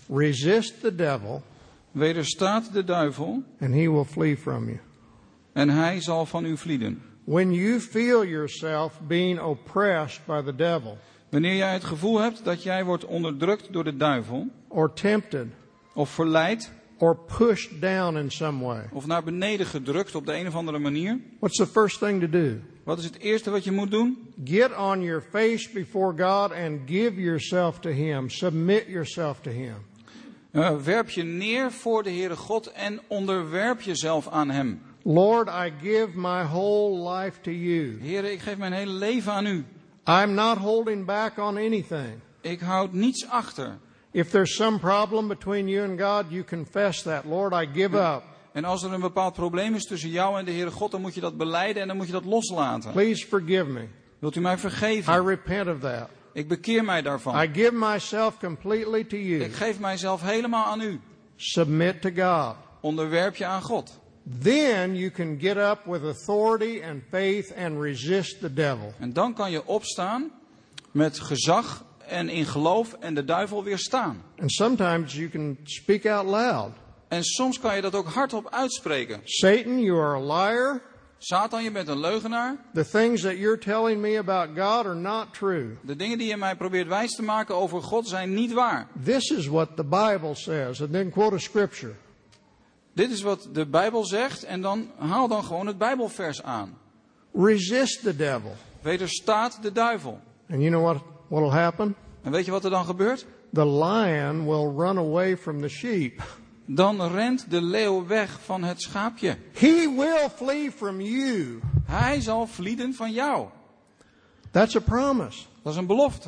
Resist the devil, wederstaat de duivel and he will flee from you. en hij zal van u vlieden. When you feel yourself being oppressed by the devil, Wanneer jij het gevoel hebt dat jij wordt onderdrukt door de duivel, or tempted, of verleid, or pushed down in some way, of naar beneden gedrukt op de een of andere manier, what's the first thing to do? wat is het eerste wat je moet doen? Get on your face before God and give yourself to Him. Submit yourself to Him. Uh, werp je neer voor de Heere God en onderwerp jezelf aan Hem. Lord, I give my whole life to you. Heere, ik geef mijn hele leven aan u. I'm not holding back on anything. Ik houd niets achter. If there's some problem between you and God, you confess that. Lord, I give up. En als er een bepaald probleem is tussen jou en de Heere God, dan moet je dat belijden en dan moet je dat loslaten. Please forgive me. Wilt u mij I vergeven? repent of that. Ik bekeer mij daarvan. I give myself completely to you. Ik geef mijzelf helemaal aan u. Submit to God. Onderwerp je aan God. Then you can get up with authority and faith and resist the devil. En dan kan je opstaan met gezag en in geloof en de duivel weerstaan. And sometimes you can speak out loud. En soms kan je dat ook hardop uitspreken. Satan, you are a liar. Satan, je bent een leugenaar. The things that you're telling me about God are not true. De dingen die je mij probeert wijs te maken over God zijn niet waar. This is what the Bible says. And then quote a scripture. Dit is wat de Bijbel zegt en dan haal dan gewoon het Bijbelvers aan. Resist the devil. Wederstaat de duivel. And you know what will happen? En weet je wat er dan gebeurt? The lion will run away from the sheep. Dan rent de leeuw weg van het schaapje. He will flee from you. Hij zal vlieden van jou. That's a promise. Dat is een belofte.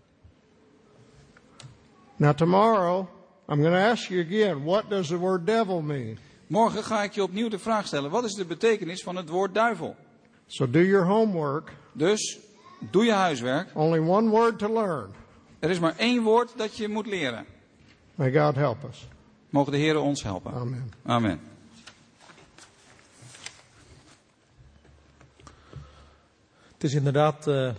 Now tomorrow, I'm going to ask you again, what does the word devil mean? Morgen ga ik je opnieuw de vraag stellen. Wat is de betekenis van het woord duivel? So do your homework. Dus doe je huiswerk. Only one word to learn. Er is maar één woord dat je moet leren. May God help us. Mogen de Heer ons helpen. Amen. Amen. Het is inderdaad uh,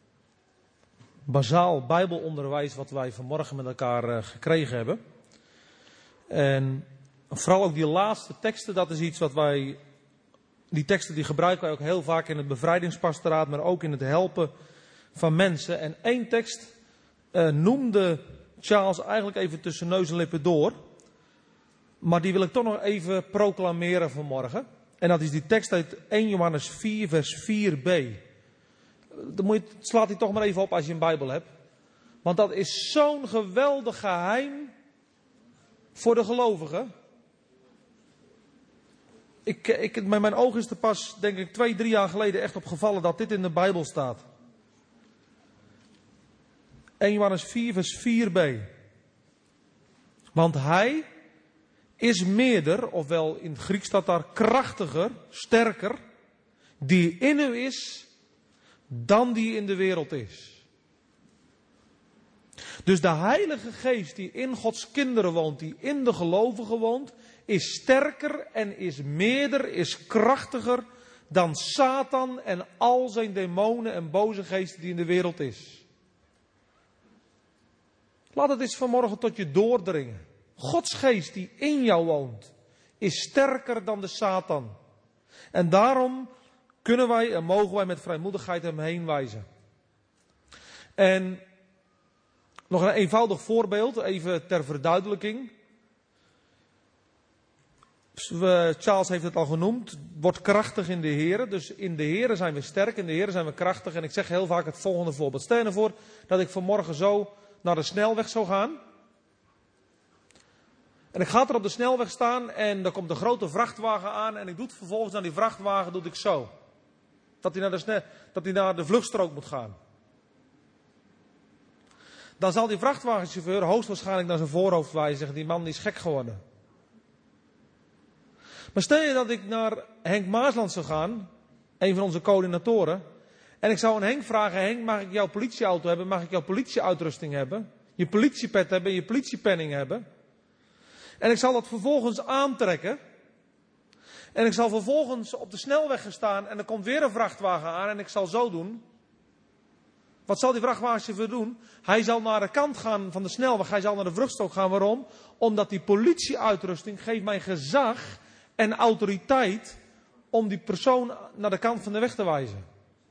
bazaal Bijbelonderwijs wat wij vanmorgen met elkaar uh, gekregen hebben. En vooral ook die laatste teksten, dat is iets wat wij... Die teksten die gebruiken wij ook heel vaak in het bevrijdingspastoraat, maar ook in het helpen van mensen. En één tekst uh, noemde Charles eigenlijk even tussen neus en lippen door. Maar die wil ik toch nog even proclameren vanmorgen. En dat is die tekst uit eerste Johannes vier vers vier b. Dan moet je, slaat die toch maar even op als je een Bijbel hebt. Want dat is zo'n geweldig geheim voor de gelovigen. Ik, ik, met mijn ogen is er pas, denk ik, twee, drie jaar geleden echt opgevallen dat dit in de Bijbel staat. eerste Johannes vier vers vier b. Want hij is meerder, ofwel in het Grieks staat daar krachtiger, sterker, die in u is, dan die in de wereld is. Dus de Heilige Geest die in Gods kinderen woont, die in de gelovigen woont, is sterker en is meerder, is krachtiger dan Satan en al zijn demonen en boze geesten die in de wereld is. Laat het eens vanmorgen tot je doordringen. Gods geest die in jou woont, is sterker dan de Satan. En daarom kunnen wij en mogen wij met vrijmoedigheid hem heen wijzen. En nog een eenvoudig voorbeeld, even ter verduidelijking. Charles heeft het al genoemd, word krachtig in de Here. Dus in de Here zijn we sterk, in de Here zijn we krachtig. En ik zeg heel vaak het volgende voorbeeld. Stel je nou voor dat ik vanmorgen zo naar de snelweg zou gaan. En ik ga er op de snelweg staan en er komt een grote vrachtwagen aan. En ik doe het vervolgens naar die vrachtwagen, doe ik zo. Dat hij naar de, sne- dat hij naar de vluchtstrook moet gaan. Dan zal die vrachtwagenchauffeur hoogstwaarschijnlijk naar zijn voorhoofd wijzen en zeggen, die man die is gek geworden. Maar stel je dat ik naar Henk Maasland zou gaan, een van onze coördinatoren. En ik zou aan Henk vragen, Henk, mag ik jouw politieauto hebben? Mag ik jouw politieuitrusting hebben? Je politiepet hebben, je politiepenning hebben? En ik zal dat vervolgens aantrekken. En ik zal vervolgens op de snelweg gaan staan en er komt weer een vrachtwagen aan en ik zal zo doen. Wat zal die vrachtwagenchauffeur doen? Hij zal naar de kant gaan van de snelweg. Hij zal naar de vruchtstrook gaan. Waarom? Omdat die politieuitrusting geeft mij gezag en autoriteit om die persoon naar de kant van de weg te wijzen.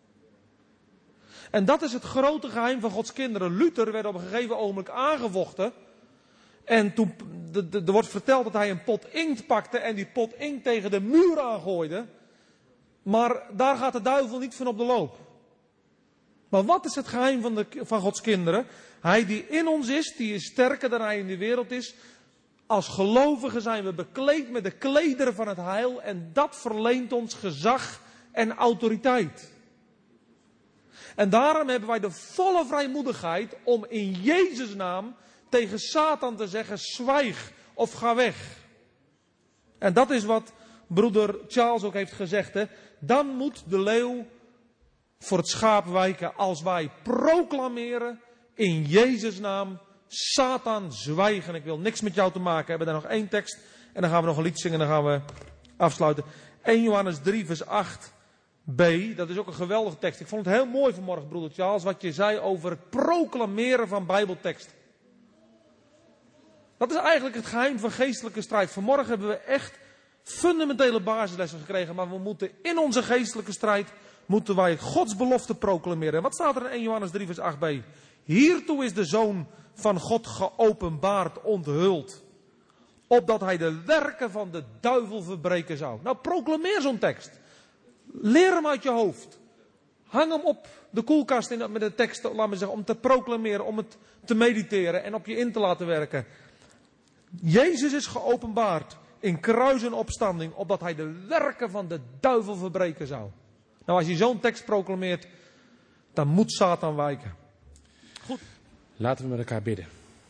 En dat is het grote geheim van Gods kinderen. Luther werd op een gegeven ogenblik aangevochten. En toen er wordt verteld dat hij een pot inkt pakte en die pot inkt tegen de muur aangooide. Maar daar gaat de duivel niet van op de loop. Maar wat is het geheim van, de, van Gods kinderen? Hij die in ons is, die is sterker dan hij in de wereld is. Als gelovigen zijn we bekleed met de klederen van het heil. En dat verleent ons gezag en autoriteit. En daarom hebben wij de volle vrijmoedigheid om in Jezus' naam tegen Satan te zeggen, zwijg of ga weg. En dat is wat broeder Charles ook heeft gezegd. Hè? Dan moet de leeuw voor het schaap wijken als wij proclameren in Jezus' naam, Satan zwijgen. Ik wil niks met jou te maken hebben. Daar nog één tekst en dan gaan we nog een lied zingen en dan gaan we afsluiten. Eerste Johannes drie vers acht b, dat is ook een geweldige tekst. Ik vond het heel mooi vanmorgen, broeder Charles, wat je zei over het proclameren van Bijbeltekst. Dat is eigenlijk het geheim van geestelijke strijd. Vanmorgen hebben we echt fundamentele basislessen gekregen, maar we moeten in onze geestelijke strijd, moeten wij Gods belofte proclameren. En wat staat er in Eerste Johannes drie vers acht b? Hiertoe is de Zoon van God geopenbaard, onthuld, opdat hij de werken van de duivel verbreken zou. Nou, proclameer zo'n tekst. Leer hem uit je hoofd. Hang hem op de koelkast in, met de tekst, laat me zeggen, om te proclameren, om het te mediteren en op je in te laten werken. Jezus is geopenbaard in kruis en opstanding, opdat hij de werken van de duivel verbreken zou. Nou, als je zo'n tekst proclameert, dan moet Satan wijken. Goed. Laten we met elkaar bidden.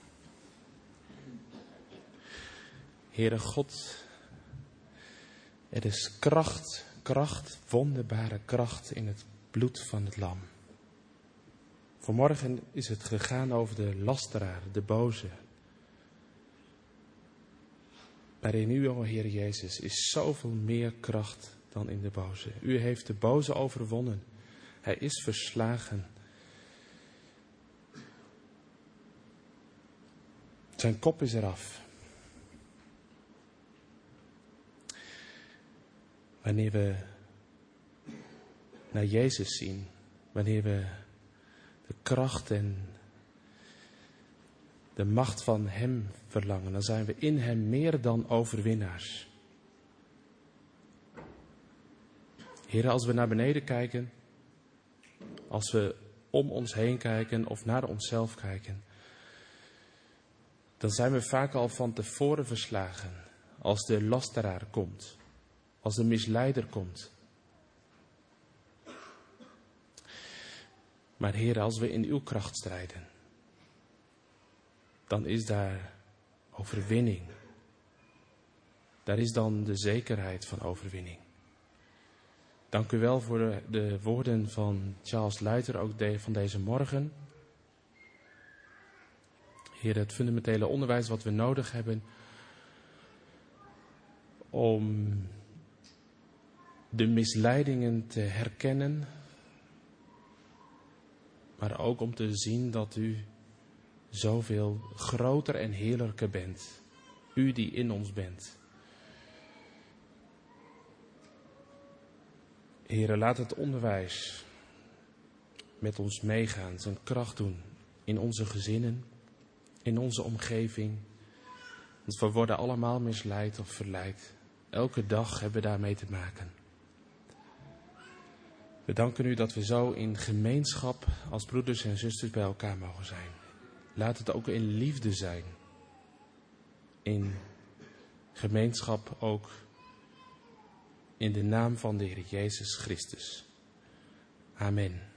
Heere God, er is kracht, kracht, wonderbare kracht in het bloed van het lam. Vanmorgen is het gegaan over de lasteraar, de boze. Maar in u, o Heer Jezus, is zoveel meer kracht dan in de boze. U heeft de boze overwonnen. Hij is verslagen. Zijn kop is eraf. Wanneer we naar Jezus zien, wanneer we de kracht en de macht van Hem verlangen, dan zijn we in Hem meer dan overwinnaars. Heer, als we naar beneden kijken, als we om ons heen kijken of naar onszelf kijken, dan zijn we vaak al van tevoren verslagen als de lasteraar komt, als de misleider komt. Maar Heer, als we in uw kracht strijden, dan is daar overwinning. Daar is dan de zekerheid van overwinning. Dank u wel voor de, de woorden van Charles Luiter, ook de, van deze morgen. Heer, het fundamentele onderwijs wat we nodig hebben om de misleidingen te herkennen, maar ook om te zien dat u zoveel groter en heerlijker bent. U die in ons bent. Heere, laat het onderwijs met ons meegaan, zijn kracht doen in onze gezinnen, in onze omgeving. Want we worden allemaal misleid of verleid. Elke dag hebben we daarmee te maken. We danken u dat we zo in gemeenschap als broeders en zusters bij elkaar mogen zijn. Laat het ook in liefde zijn. In gemeenschap ook in de naam van de Heer Jezus Christus. Amen.